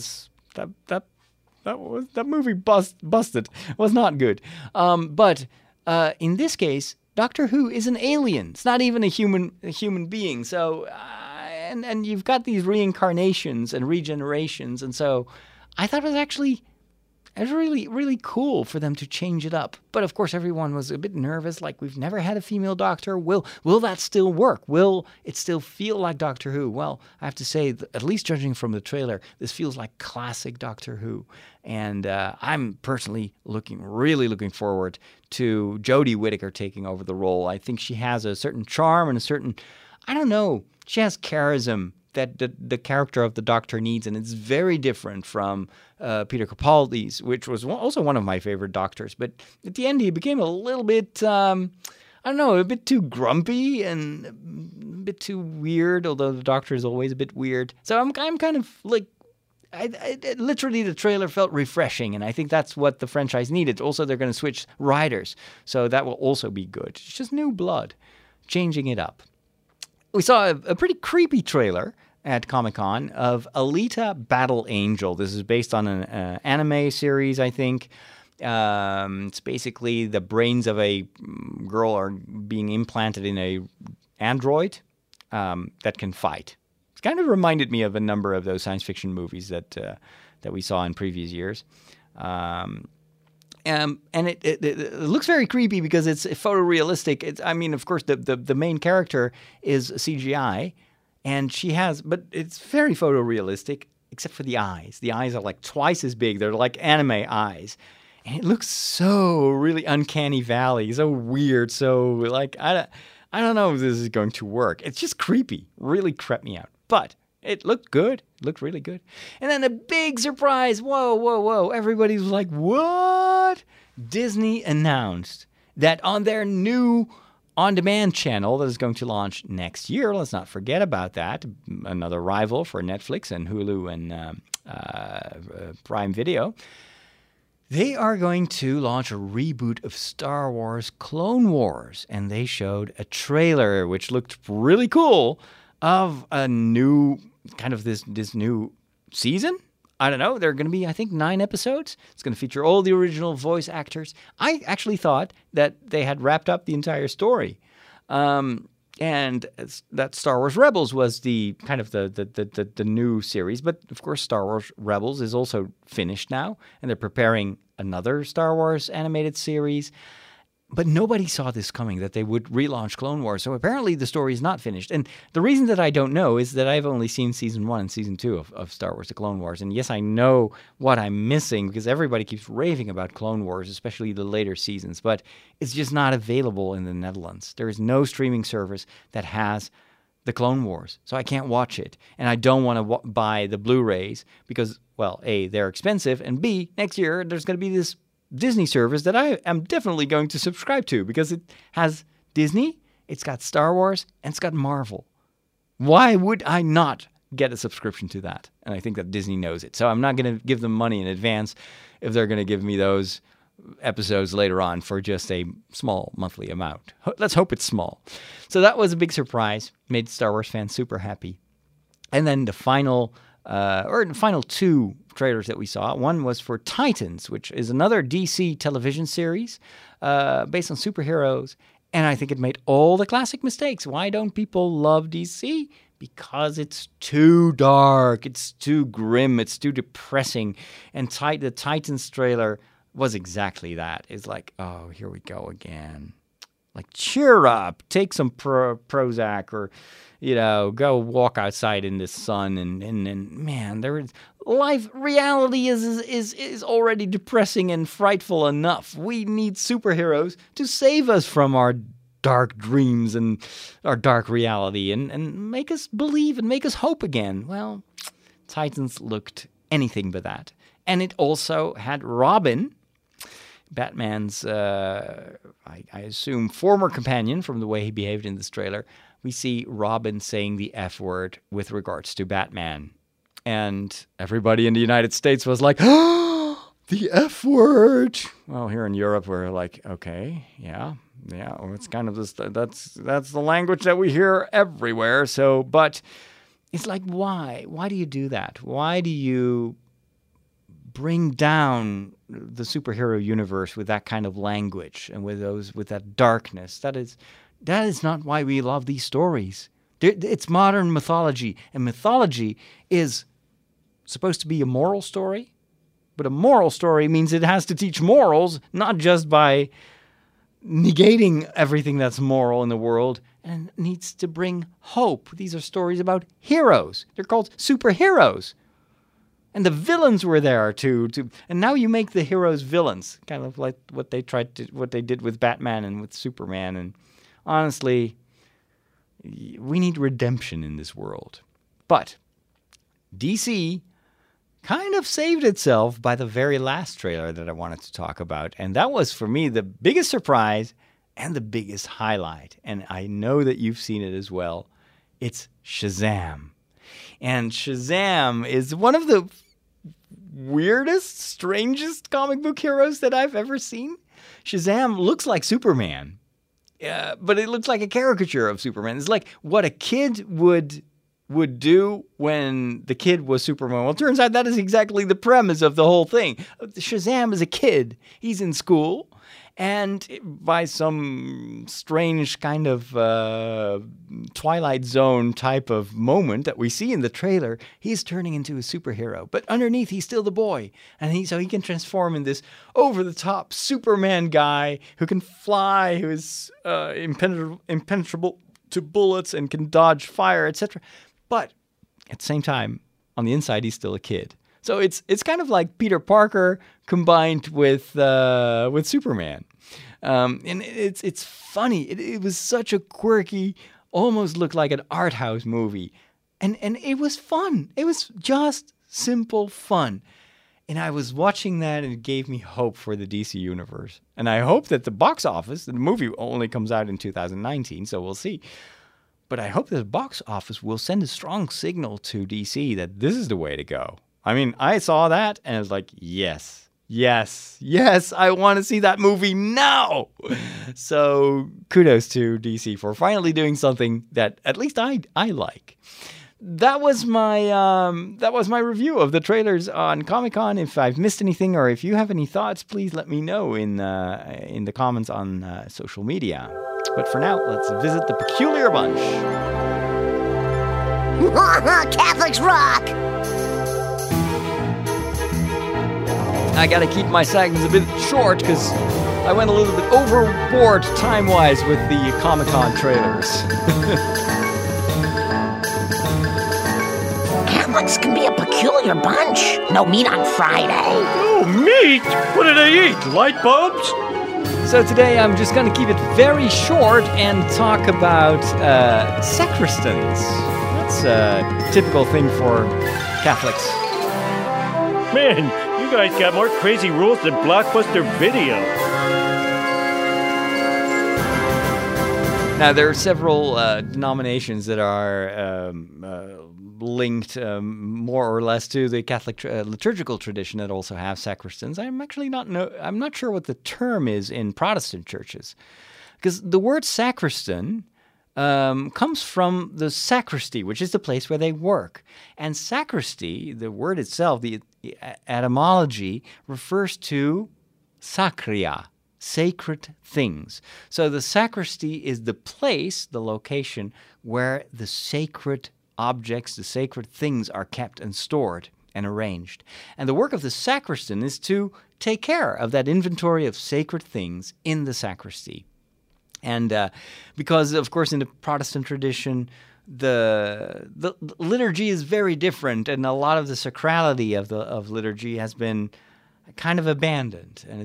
That movie busted. It was not good. But in this case, Doctor Who is an alien. It's not even a human being. So, and you've got these reincarnations and regenerations, and so I thought it was really, really cool for them to change it up. But of course, everyone was a bit nervous, like we've never had a female Doctor. Will that still work? Will it still feel like Doctor Who? Well, I have to say, at least judging from the trailer, this feels like classic Doctor Who. And I'm personally really looking forward to Jodie Whittaker taking over the role. I think she has a certain charm and she has charisma that the character of the Doctor needs, and it's very different from Peter Capaldi's, which was also one of my favorite Doctors. But at the end, he became a little bit, a bit too grumpy and a bit too weird, although the Doctor is always a bit weird. So I'm kind of like, literally the trailer felt refreshing, and I think that's what the franchise needed. Also, they're going to switch writers, so that will also be good. It's just new blood, changing it up. We saw a pretty creepy trailer at Comic-Con of Alita Battle Angel. This is based on an anime series, I think. It's basically the brains of a girl are being implanted in a android that can fight. It kind of reminded me of a number of those science fiction movies that we saw in previous years. And it looks very creepy because it's photorealistic. Of course, the main character is CGI, And she has, but it's very photorealistic, except for the eyes. The eyes are like twice as big. They're like anime eyes. And it looks so really uncanny valley, so weird, so like, I don't know if this is going to work. It's just creepy, really crept me out. But it looked good, it looked really good. And then a big surprise, whoa, everybody was like, what? Disney announced that on their new on-demand channel that is going to launch next year, let's not forget about that, another rival for Netflix and Hulu and Prime Video, they are going to launch a reboot of Star Wars Clone Wars. And they showed a trailer, which looked really cool, of a new, kind of this new season. I don't know. There are going to be, I think, 9 episodes. It's going to feature all the original voice actors. I actually thought that they had wrapped up the entire story. And that Star Wars Rebels was the kind of the new series. But, of course, Star Wars Rebels is also finished now. And they're preparing another Star Wars animated series. But nobody saw this coming, that they would relaunch Clone Wars. So apparently the story is not finished. And the reason that I don't know is that I've only seen Season 1 and Season 2 of Star Wars The Clone Wars. And yes, I know what I'm missing because everybody keeps raving about Clone Wars, especially the later seasons. But it's just not available in the Netherlands. There is no streaming service that has The Clone Wars. So I can't watch it. And I don't want to buy the Blu-rays because, well, A, they're expensive. And B, next year there's going to be this Disney service that I am definitely going to subscribe to because it has Disney, it's got Star Wars, and it's got Marvel. Why would I not get a subscription to that? And I think that Disney knows it. So I'm not going to give them money in advance if they're going to give me those episodes later on for just a small monthly amount. Let's hope it's small. So that was a big surprise. Made Star Wars fans super happy. And then the final 2 trailers that we saw. One was for Titans, which is another DC television series based on superheroes. And I think it made all the classic mistakes. Why don't people love DC? Because it's too dark, it's too grim, it's too depressing. And the Titans trailer was exactly that. It's like, oh, here we go again. Like, cheer up, take some Prozac or, go walk outside in the sun and man, reality is already depressing and frightful enough. We need superheroes to save us from our dark dreams and our dark reality and make us believe and make us hope again. Well, Titans looked anything but that. And it also had Robin, Batman's, I assume, former companion from the way he behaved in this trailer. We see Robin saying the F word with regards to Batman. And everybody in the United States was like, oh, the F word. Well, here in Europe, we're like, okay, yeah, well, it's kind of this, that's the language that we hear everywhere. So, but it's like, why? Why do you do that? Why do you bring down the superhero universe with that kind of language and with that darkness? That is not why we love these stories. It's modern mythology, and mythology is supposed to be a moral story, but a moral story means it has to teach morals, not just by negating everything that's moral in the world, and it needs to bring hope. These are stories about heroes. They're called superheroes. And the villains were there too, and now you make the heroes villains, kind of like what they did with Batman and with Superman. And honestly, we need redemption in this world. But DC kind of saved itself by the very last trailer that I wanted to talk about, and that was for me the biggest surprise and the biggest highlight. And I know that you've seen it as well. It's Shazam. And Shazam is one of the weirdest, strangest comic book heroes that I've ever seen. Shazam looks like Superman, but it looks like a caricature of Superman. It's like what a kid would do when the kid was Superman. Well, it turns out that is exactly the premise of the whole thing. Shazam is a kid. He's in school, and by some strange kind of Twilight Zone type of moment that we see in the trailer, he's turning into a superhero. But underneath, he's still the boy. And so he can transform in this over-the-top Superman guy who can fly, who is impenetrable to bullets and can dodge fire, etc. But at the same time, on the inside, he's still a kid. So it's kind of like Peter Parker combined with Superman. And it's funny. It was such a quirky, almost looked like an art house movie. And it was fun. It was just simple fun. And I was watching that, and it gave me hope for the DC universe. And I hope that the box office, the movie only comes out in 2019, so we'll see. But I hope that the box office will send a strong signal to DC that this is the way to go. I mean, I saw that, and I was like, yes, I want to see that movie now. So kudos to DC for finally doing something that at least I like. That was my review of the trailers on Comic-Con. If I've missed anything or if you have any thoughts, please let me know in the comments on social media. But for now, let's visit the Peculiar Bunch. Catholics rock! I gotta keep my segments a bit short because I went a little bit overboard time-wise with the Comic-Con trailers. Catholics can be a peculiar bunch. No meat on Friday. Oh, meat? What do they eat? Light bulbs? So today I'm just going to keep it very short and talk about sacristans. That's a typical thing for Catholics. Man, you guys got more crazy rules than Blockbuster Video. Now, there are several denominations that are linked more or less to the Catholic liturgical tradition that also have sacristans. I'm not sure what the term is in Protestant churches, because the word sacristan comes from the sacristy, which is the place where they work. And sacristy, the word itself, the etymology refers to sacria, sacred things. So the sacristy is the place, the location where the sacred objects, the sacred things are kept and stored and arranged. And the work of the sacristan is to take care of that inventory of sacred things in the sacristy. And because, of course, in the Protestant tradition, the liturgy is very different, and a lot of the sacrality of liturgy has been kind of abandoned, and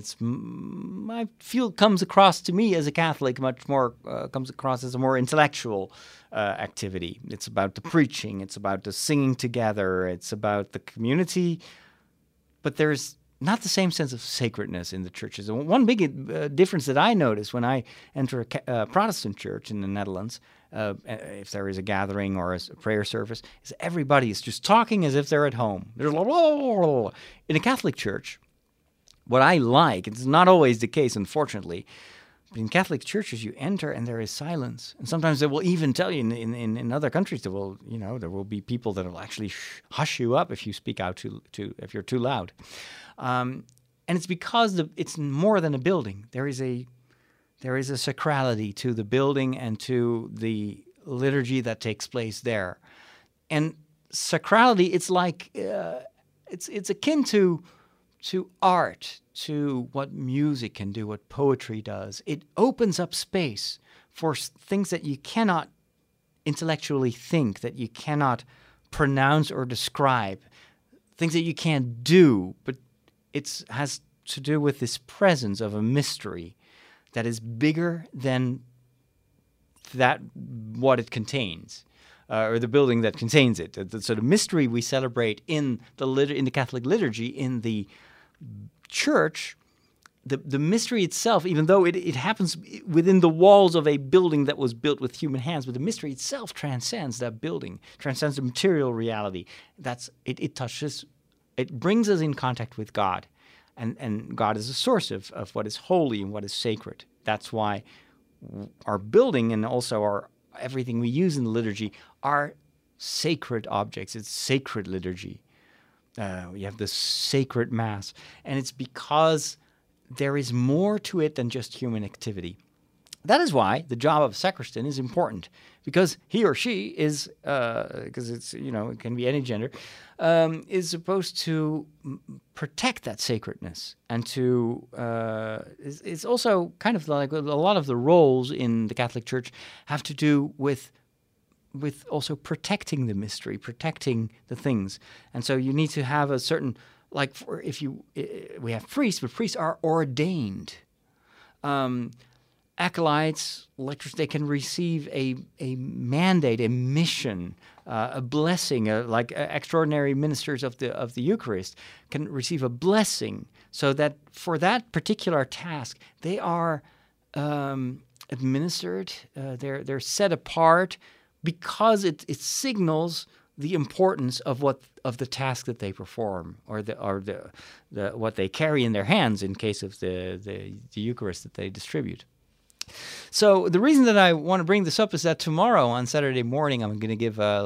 I feel comes across to me as a Catholic much more comes across as a more intellectual activity. It's about the preaching, it's about the singing together, it's about the community, but there's not the same sense of sacredness in the churches. And one big difference that I notice when I enter a Protestant church in the Netherlands, if there is a gathering or a prayer service, is everybody is just talking as if they're at home. There's in a Catholic church. What I like, it's not always the case, unfortunately, but in Catholic churches you enter and there is silence. And sometimes they will even tell you in other countries there will be people that will actually hush you up if you speak out if you're too loud. And it's because it's more than a building. There is a sacrality to the building and to the liturgy that takes place there. And sacrality, it's like it's akin to art, to what music can do, what poetry does. It opens up space for things that you cannot intellectually think, that you cannot pronounce or describe, things that you can't do, but it has to do with this presence of a mystery that is bigger than what it contains. Or the building that contains it. So the mystery we celebrate in the Catholic liturgy, in the church, the mystery itself, even though it happens within the walls of a building that was built with human hands, but the mystery itself transcends that building, transcends the material reality. It brings us in contact with God, and God is a source of what is holy and what is sacred. That's why our building and also everything we use in the liturgy are sacred objects. It's sacred liturgy. We have the sacred Mass. And it's because there is more to it than just human activity. That is why the job of sacristan is important, because he or she is, because it can be any gender, is supposed to protect that sacredness, and to it's also kind of like a lot of the roles in the Catholic Church have to do with with also protecting the mystery, protecting the things. And so you need to have a certain, like we have priests, but priests are ordained. Acolytes, lectors, they can receive a mandate, a mission, a blessing, like extraordinary ministers of the Eucharist can receive a blessing, so that for that particular task they are administered. They're set apart because it signals the importance of the task that they perform, or the what they carry in their hands in case of the Eucharist that they distribute. So the reason that I want to bring this up is that tomorrow on Saturday morning I'm going to give a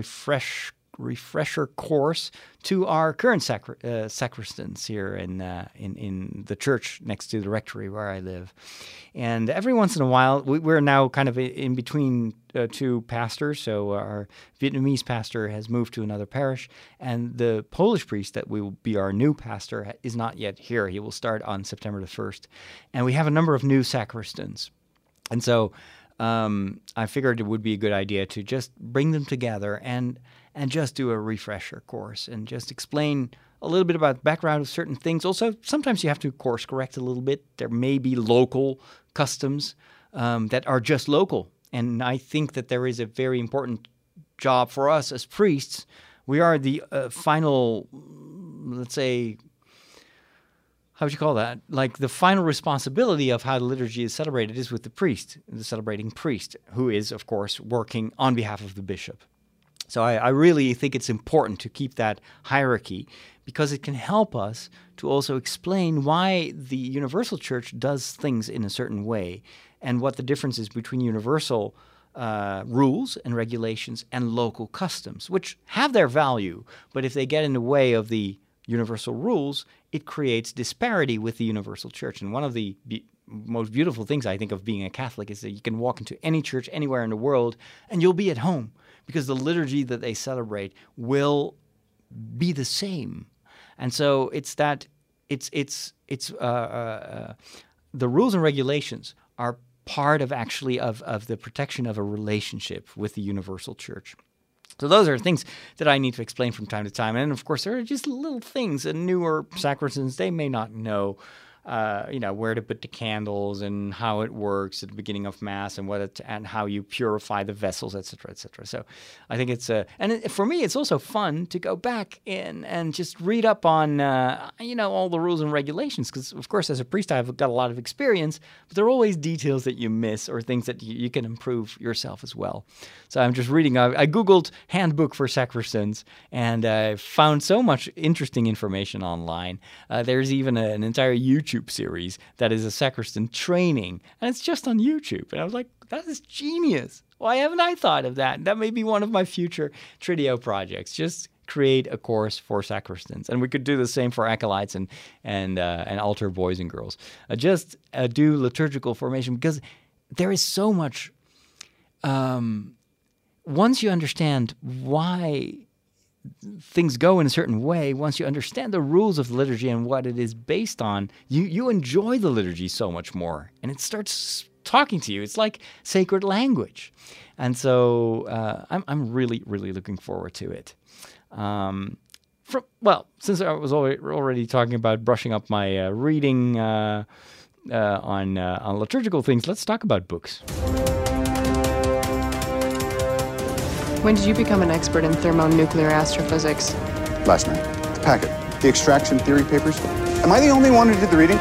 refresher course to our current sacristans here in the church next to the rectory where I live. And every once in a while, we're now kind of in between two pastors. So our Vietnamese pastor has moved to another parish, and the Polish priest that will be our new pastor is not yet here. He will start on September the 1st. And we have a number of new sacristans. And so I figured it would be a good idea to just bring them together and just do a refresher course and just explain a little bit about the background of certain things. Also, sometimes you have to course correct a little bit. There may be local customs that are just local. And I think that there is a very important job for us as priests. We are the final, let's say, how would you call that? Like the final responsibility of how the liturgy is celebrated is with the priest, the celebrating priest, who is, of course, working on behalf of the bishop. So I really think it's important to keep that hierarchy, because it can help us to also explain why the universal church does things in a certain way, and what the difference is between universal rules and regulations and local customs, which have their value, but if they get in the way of the universal rules, it creates disparity with the universal church. And one of the most beautiful things, I think, of being a Catholic is that you can walk into any church anywhere in the world and you'll be at home, because the liturgy that they celebrate will be the same. And so it's that the rules and regulations are part of actually of the protection of a relationship with the universal church. So those are things that I need to explain from time to time. And of course, there are just little things, and newer sacristans, they may not know, where to put the candles and how it works at the beginning of Mass, and how you purify the vessels, etc., etc. So I think it's for me, it's also fun to go back in and just read up on, all the rules and regulations. Because of course, as a priest, I've got a lot of experience, but there are always details that you miss or things that you can improve yourself as well. So I'm just reading. I Googled handbook for sacristans, and I found so much interesting information online. There's even an entire YouTube series that is a sacristan training, and it's just on YouTube. And I was like, that is genius. Why haven't I thought of that? That may be one of my future Tridio projects. Just create a course for sacristans, and we could do the same for acolytes and altar boys and girls. Just do liturgical formation, because there is so much. Once you understand why things go in a certain way, once you understand the rules of the liturgy and what it is based on, you enjoy the liturgy so much more, and it starts talking to you. It's like sacred language. And so I'm really, really looking forward to it. Since I was already talking about brushing up my reading on liturgical things, let's talk about books. When did you become an expert in thermonuclear astrophysics? Last night. The packet. The extraction theory papers. Am I the only one who did the reading?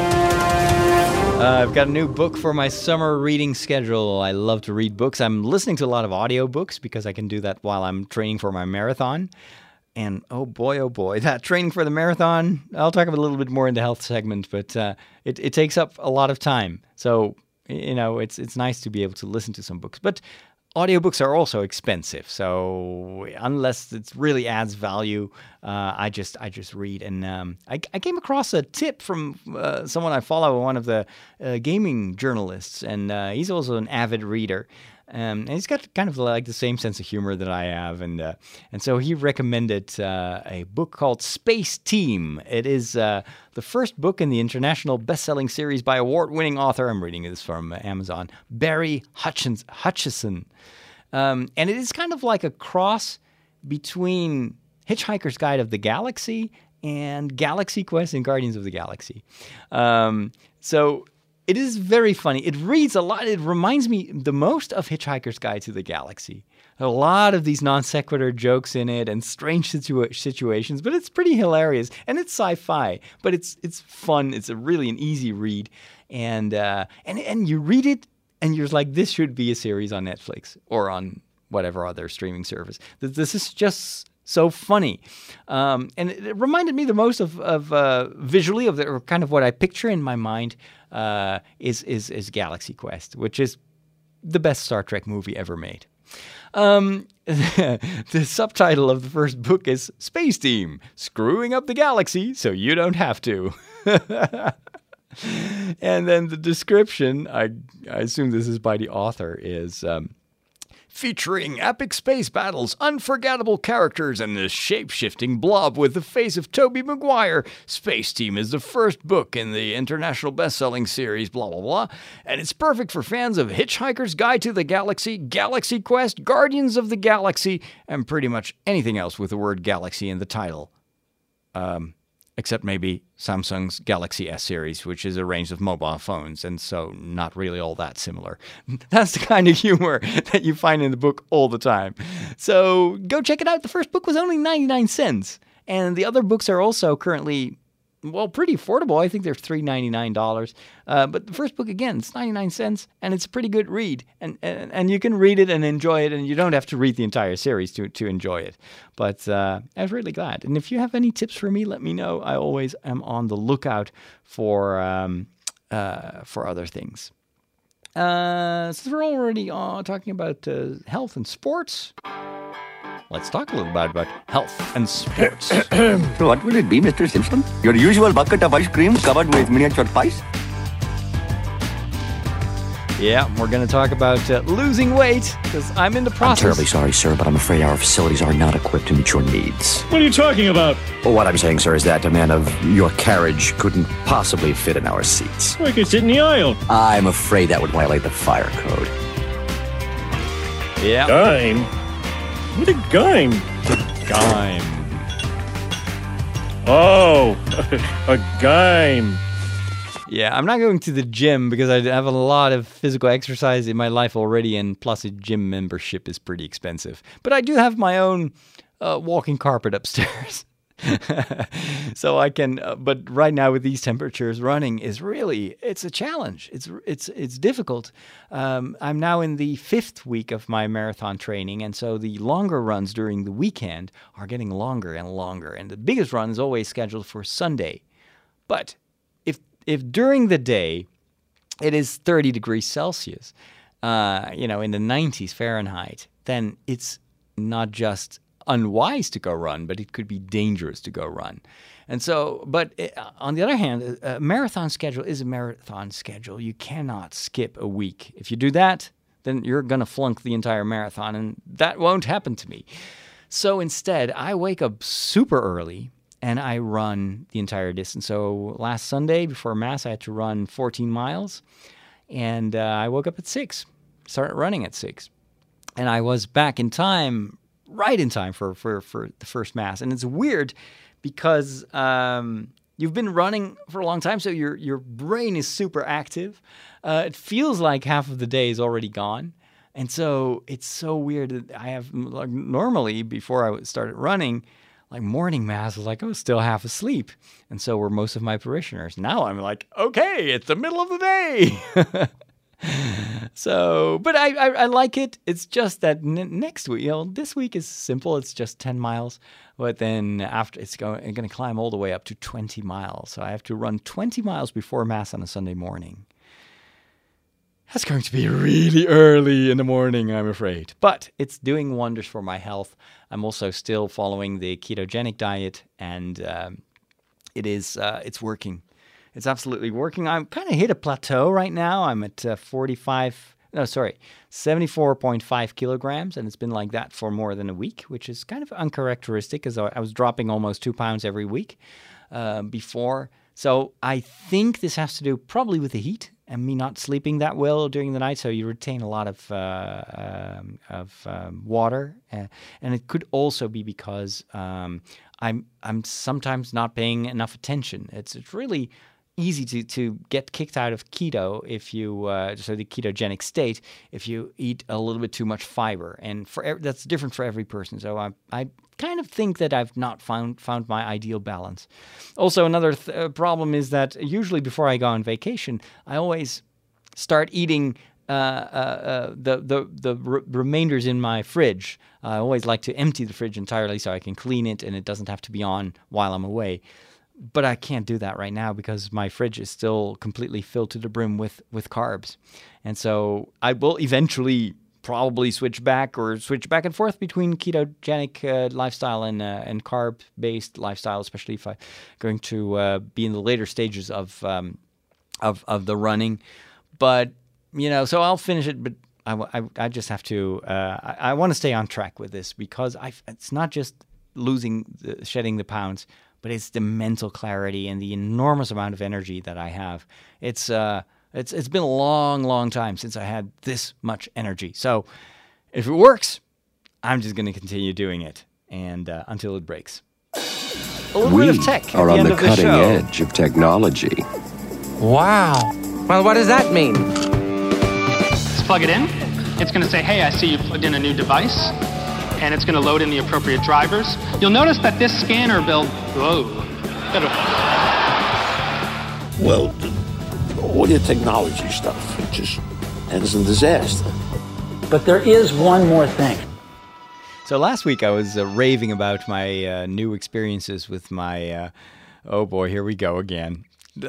I've got a new book for my summer reading schedule. I love to read books. I'm listening to a lot of audiobooks because I can do that while I'm training for my marathon. And oh boy, that training for the marathon, I'll talk about a little bit more in the health segment, but it takes up a lot of time. So, it's nice to be able to listen to some books. But audiobooks are also expensive, so unless it really adds value, I just read. And I came across a tip from someone I follow, one of the gaming journalists, and he's also an avid reader. And he's got kind of like the same sense of humor that I have, and so he recommended a book called Space Team. It is the first book in the international best-selling series by award-winning author. I'm reading this from Amazon, Barry Hutchison. And it is kind of like a cross between Hitchhiker's Guide of the Galaxy and Galaxy Quest and Guardians of the Galaxy. So it is very funny. It reads a lot. It reminds me the most of Hitchhiker's Guide to the Galaxy. A lot of these non sequitur jokes in it and strange situations, but it's pretty hilarious. And it's sci-fi, but it's fun. It's really an easy read. And you read it and you're like, this should be a series on Netflix or on whatever other streaming service. This is just so funny. And it reminded me the most of visually of or kind of what I picture in my mind is Galaxy Quest, which is the best Star Trek movie ever made. The subtitle of the first book is Space Team, Screwing Up the Galaxy So You Don't Have to. And then the description, I assume this is by the author, is featuring epic space battles, unforgettable characters, and the shape-shifting blob with the face of Tobey Maguire. Space Team is the first book in the international best-selling series, blah, blah, blah. And it's perfect for fans of Hitchhiker's Guide to the Galaxy, Galaxy Quest, Guardians of the Galaxy, and pretty much anything else with the word galaxy in the title. Except maybe Samsung's Galaxy S series, which is a range of mobile phones, and so not really all that similar. That's the kind of humor that you find in the book all the time. So go check it out. The first book was only 99 cents, and the other books are also currently, well, pretty affordable. I think they're $3.99. But the first book, again, it's 99 cents, and it's a pretty good read. And you can read it and enjoy it, and you don't have to read the entire series to enjoy it. But I was really glad. And if you have any tips for me, let me know. I always am on the lookout for other things. Since we're already talking about health and sports, let's talk a little bit about health and sports. So what will it be, Mr. Simpson? Your usual bucket of ice cream covered with miniature pies? Yeah, we're going to talk about losing weight, because I'm in the process. I'm terribly sorry, sir, but I'm afraid our facilities are not equipped to meet your needs. What are you talking about? Well, what I'm saying, sir, is that a man of your carriage couldn't possibly fit in our seats. I could sit in the aisle. I'm afraid that would violate the fire code. Yeah. Dime? What a gime? Gime. Oh, a gime. Yeah, I'm not going to the gym because I have a lot of physical exercise in my life already, and plus a gym membership is pretty expensive. But I do have my own walking carpet upstairs. So I can, but right now with these temperatures, running is really, it's a challenge. It's difficult. I'm now in the 5th week of my marathon training, and so the longer runs during the weekend are getting longer and longer. And the biggest run is always scheduled for Sunday. But if during the day it is 30 degrees Celsius, in the 90s Fahrenheit, then it's not just unwise to go run, but it could be dangerous to go run. And so, but on the other hand, a marathon schedule is a marathon schedule. You cannot skip a week. If you do that, then you're going to flunk the entire marathon, and that won't happen to me. So instead, I wake up super early and I run the entire distance. So last Sunday before Mass, I had to run 14 miles, and I woke up at 6, started running at 6. And I was back in time, right in time for the first Mass. And it's weird because you've been running for a long time, so your brain is super active. It feels like half of the day is already gone. And so it's so weird that I have, like, normally before I started running, like morning Mass was like, I was still half asleep. And so were most of my parishioners. Now I'm like, okay, it's the middle of the day. So, but I like it. It's just that next week, this week is simple. It's just 10 miles. But then after, it's going to climb all the way up to 20 miles. So I have to run 20 miles before Mass on a Sunday morning. That's going to be really early in the morning, I'm afraid. But it's doing wonders for my health. I'm also still following the ketogenic diet, and it's working. It's absolutely working. I'm kind of hit a plateau right now. I'm at 74.5 kilograms, and it's been like that for more than a week, which is kind of uncharacteristic, as I was dropping almost 2 pounds every week before. So I think this has to do probably with the heat and me not sleeping that well during the night, so you retain a lot of water, and it could also be because I'm sometimes not paying enough attention. It's really easy to get kicked out of keto if you so the ketogenic state if you eat a little bit too much fiber, and that's different for every person. So I kind of think that I've not found my ideal balance. Also, another problem is that usually before I go on vacation, I always start eating the remainders in my fridge. I always like to empty the fridge entirely so I can clean it and it doesn't have to be on while I'm away. But I can't do that right now because my fridge is still completely filled to the brim with carbs. And so I will eventually probably switch back and forth between ketogenic lifestyle and carb-based lifestyle, especially if I'm going to be in the later stages of the running. But, so I'll finish it, but I just have to I want to stay on track with this because it's not just shedding the pounds, but it's the mental clarity and the enormous amount of energy that I have. It's been a long, long time since I had this much energy. So if it works, I'm just going to continue doing it and until it breaks. A little bit of tech are at the on end the of cutting show. edge of technology. Wow. Well, what does that mean? Let's plug it in. It's going to say, hey, I see you plugged in a new device. And it's going to load in the appropriate drivers. You'll notice that this scanner build... Whoa. Well, all your technology stuff, it just ends in disaster. But there is one more thing. So last week I was raving about my new experiences with my... oh boy, here we go again.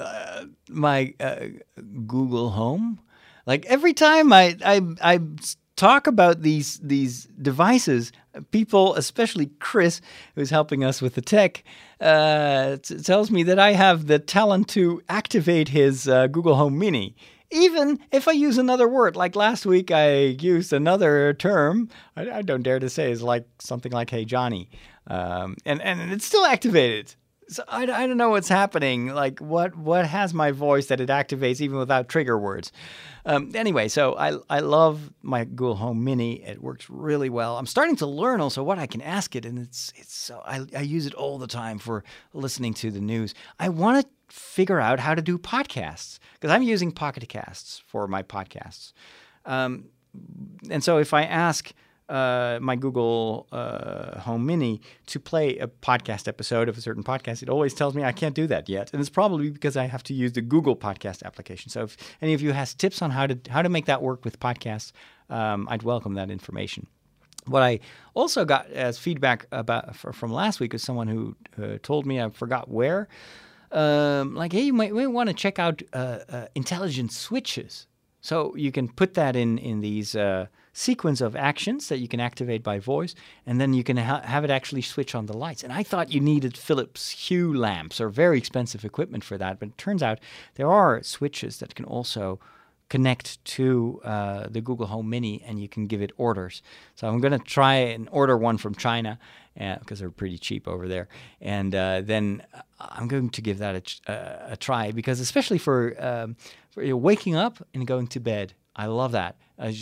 My Google Home. Like every time I talk about these devices, people, especially Chris, who's helping us with the tech, tells me that I have the talent to activate his Google Home Mini. Even if I use another word, like last week I used another term, I don't dare to say, it's like something like, hey, Johnny. And it's still activated. So I don't know what's happening. Like what has my voice that it activates even without trigger words? Anyway, so I love my Google Home Mini. It works really well. I'm starting to learn also what I can ask it, and it's so I use it all the time for listening to the news. I want to figure out how to do podcasts because I'm using Pocket Casts for my podcasts, and so if I ask my Google Home Mini to play a podcast episode of a certain podcast, it always tells me I can't do that yet. And it's probably because I have to use the Google Podcast application. So if any of you has tips on how to make that work with podcasts, I'd welcome that information. What I also got as feedback from last week is someone who told me, I forgot where, hey, you might want to check out intelligent switches. So you can put that in these sequence of actions that you can activate by voice, and then you can have it actually switch on the lights. And I thought you needed Philips Hue lamps or very expensive equipment for that, but it turns out there are switches that can also connect to the Google Home Mini, and you can give it orders. So I'm going to try and order one from China because they're pretty cheap over there. And then I'm going to give that a try because especially for waking up and going to bed, I love that.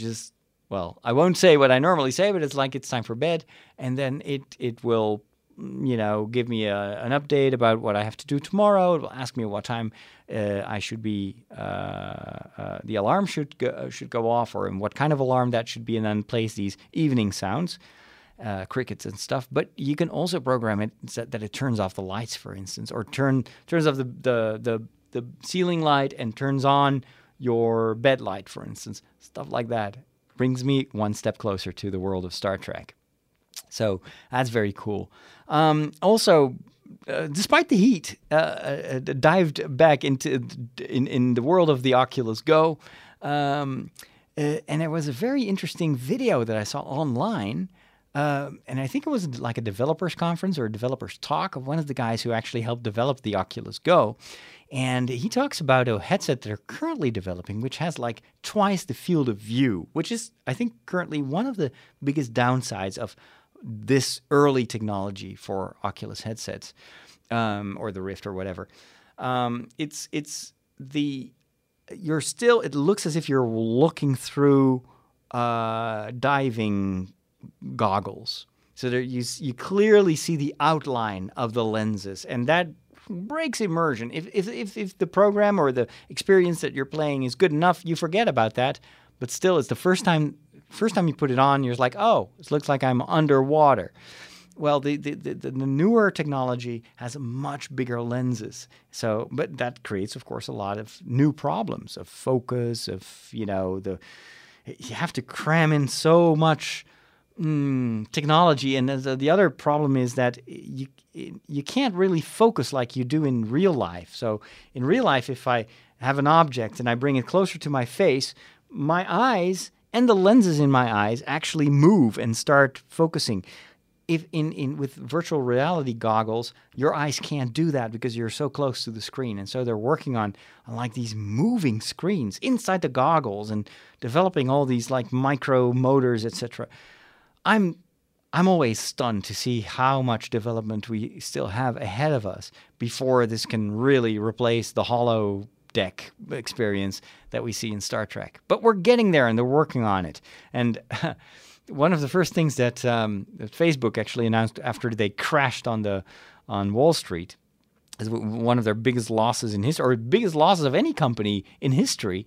I won't say what I normally say, but it's like it's time for bed. And then it will, give me an update about what I have to do tomorrow. It will ask me what time I should be, the alarm should go off, or in what kind of alarm that should be, and then plays these evening sounds, crickets and stuff. But you can also program it so that it turns off the lights, for instance, or turns off the ceiling light and turns on your bed light, for instance. Stuff like that brings me one step closer to the world of Star Trek. So that's very cool. Also, despite the heat, dived back into in the world of the Oculus Go, and there was a very interesting video that I saw online. And I think it was like a developers conference or a developers talk of one of the guys who actually helped develop the Oculus Go. And he talks about a headset they're currently developing, which has like twice the field of view, which is, I think, currently one of the biggest downsides of this early technology for Oculus headsets, or the Rift or whatever. It's the it looks as if you're looking through diving goggles. So there you clearly see the outline of the lenses, and that breaks immersion. If the program or the experience that you're playing is good enough, you forget about that. But still, it's the first time you put it on, you're like, oh, it looks like I'm underwater. Well, the newer technology has much bigger lenses. So, but that creates, of course, a lot of new problems of focus, you have to cram in so much technology. And the other problem is that you can't really focus like you do in real life. So in real life, if I have an object and I bring it closer to my face, my eyes and the lenses in my eyes actually move and start focusing. If with virtual reality goggles, your eyes can't do that because you're so close to the screen. And so they're working on like these moving screens inside the goggles and developing all these like micro motors, etc. I'm always stunned to see how much development we still have ahead of us before this can really replace the holodeck experience that we see in Star Trek. But we're getting there, and they're working on it. And one of the first things that Facebook actually announced after they crashed on Wall Street is one of their biggest losses in history, or biggest losses of any company in history,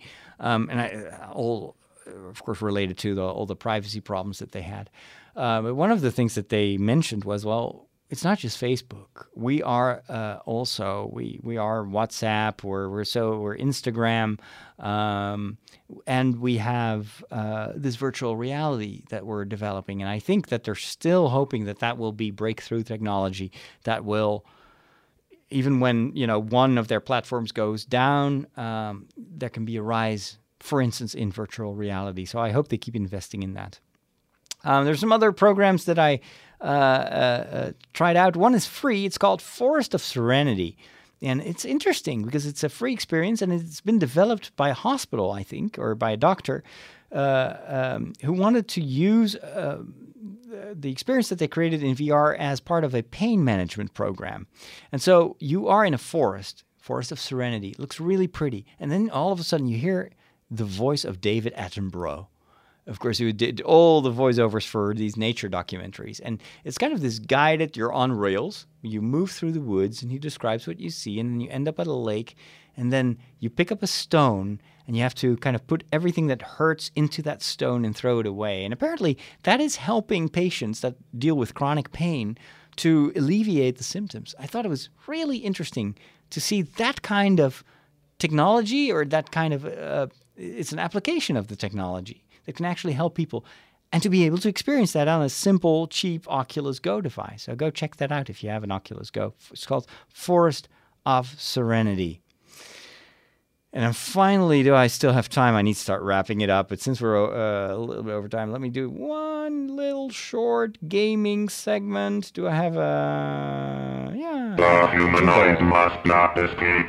of course, related to all the privacy problems that they had. But one of the things that they mentioned was, well, it's not just Facebook. We are also we are WhatsApp. We're Instagram, and we have this virtual reality that we're developing. And I think that they're still hoping that will be breakthrough technology that will, even when one of their platforms goes down, there can be a rise, for instance, in virtual reality. So I hope they keep investing in that. There's some other programs that I tried out. One is free. It's called Forest of Serenity. And it's interesting because it's a free experience, and it's been developed by a hospital, I think, or by a doctor who wanted to use the experience that they created in VR as part of a pain management program. And so you are in a forest of serenity. It looks really pretty. And then all of a sudden you hear the voice of David Attenborough. Of course, who did all the voiceovers for these nature documentaries. And it's kind of this guided, you're on rails, you move through the woods, and he describes what you see, and then you end up at a lake, and then you pick up a stone, and you have to kind of put everything that hurts into that stone and throw it away. And apparently, that is helping patients that deal with chronic pain to alleviate the symptoms. I thought it was really interesting to see that kind of technology, or that kind of, it's an application of the technology that can actually help people, and to be able to experience that on a simple, cheap Oculus Go device. So go check that out if you have an Oculus Go. It's called Forest of Serenity. And then finally, do I still have time? I need to start wrapping it up. But since we're a little bit over time, let me do one little short gaming segment. Do I have a... Yeah. The humanoids must not escape.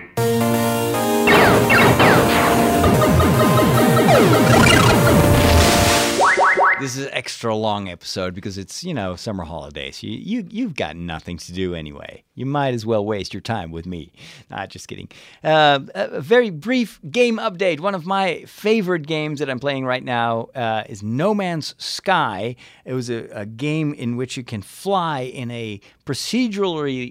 This is an extra long episode because it's, summer holidays. You've got nothing to do anyway. You might as well waste your time with me. Nah, just kidding. A very brief game update. One of my favorite games that I'm playing right now is No Man's Sky. It was a game in which you can fly in a procedurally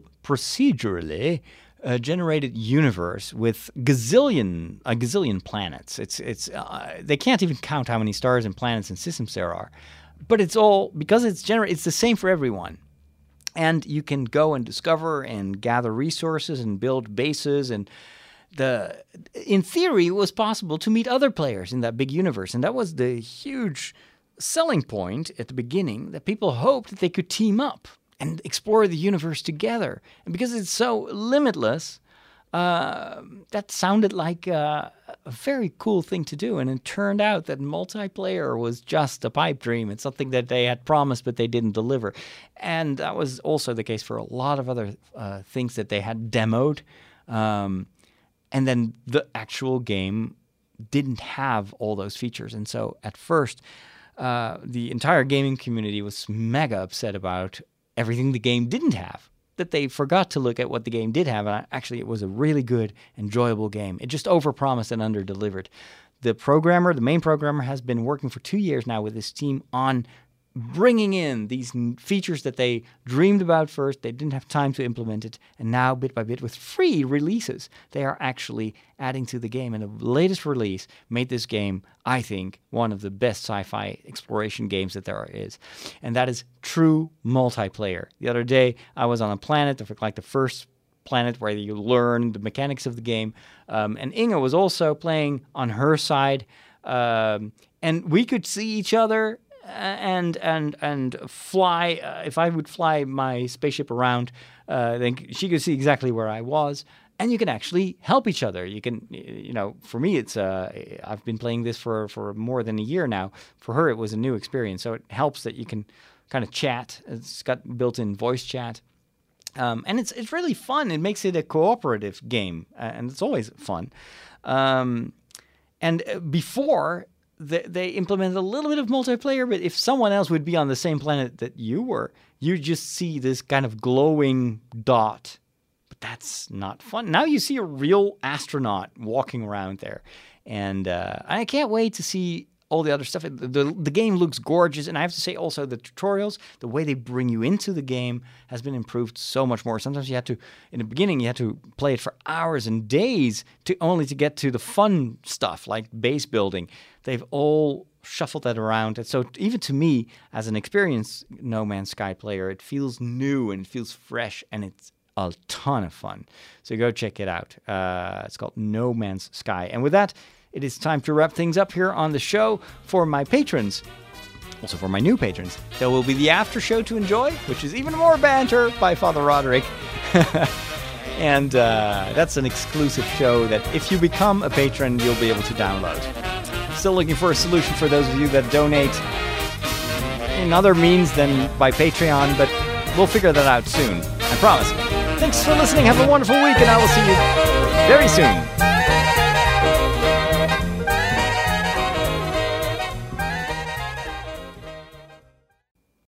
generated universe with a gazillion planets. It's they can't even count how many stars and planets and systems there are, but it's all because it's the same for everyone, and you can go and discover and gather resources and build bases. And in theory, it was possible to meet other players in that big universe, and that was the huge selling point at the beginning, that people hoped that they could team up and explore the universe together. And because it's so limitless, that sounded like a very cool thing to do. And it turned out that multiplayer was just a pipe dream. It's something that they had promised, but they didn't deliver. And that was also the case for a lot of other things that they had demoed. And then the actual game didn't have all those features. And so at first, the entire gaming community was mega upset about everything the game didn't have. that they forgot to look at what the game did have. And actually, it was a really good, enjoyable game. It just overpromised and underdelivered. The main programmer, has been working for 2 years now with his team on bringing in these features that they dreamed about first. They didn't have time to implement it. And now, bit by bit, with free releases, they are actually adding to the game. And the latest release made this game, I think, one of the best sci-fi exploration games that there is. And that is true multiplayer. The other day, I was on a planet, like the first planet where you learn the mechanics of the game. And Inge was also playing on her side. And we could see each other and fly. If I would fly my spaceship around, then she could see exactly where I was. And you can actually help each other. You can, for me, it's I've been playing this for more than a year now. For her, it was a new experience. So it helps that you can kind of chat. It's got built-in voice chat. And it's really fun. It makes it a cooperative game, and it's always fun. And before, they implemented a little bit of multiplayer, but if someone else would be on the same planet that you were, you just see this kind of glowing dot. But that's not fun. Now you see a real astronaut walking around there. And I can't wait to see all the other stuff. The game looks gorgeous, and I have to say also the tutorials, the way they bring you into the game has been improved so much more. Sometimes in the beginning, you had to play it for hours and days only to get to the fun stuff like base building. They've all shuffled that around. And so even to me, as an experienced No Man's Sky player, it feels new and it feels fresh, and it's a ton of fun. So go check it out. It's called No Man's Sky. And with that, it is time to wrap things up here on the show. For my patrons, also for my new patrons, there will be the after show to enjoy, which is even more banter by Father Roderick. And that's an exclusive show that if you become a patron, you'll be able to download. Still looking for a solution for those of you that donate in other means than by Patreon, but we'll figure that out soon. I promise. Thanks for listening. Have a wonderful week, and I will see you very soon.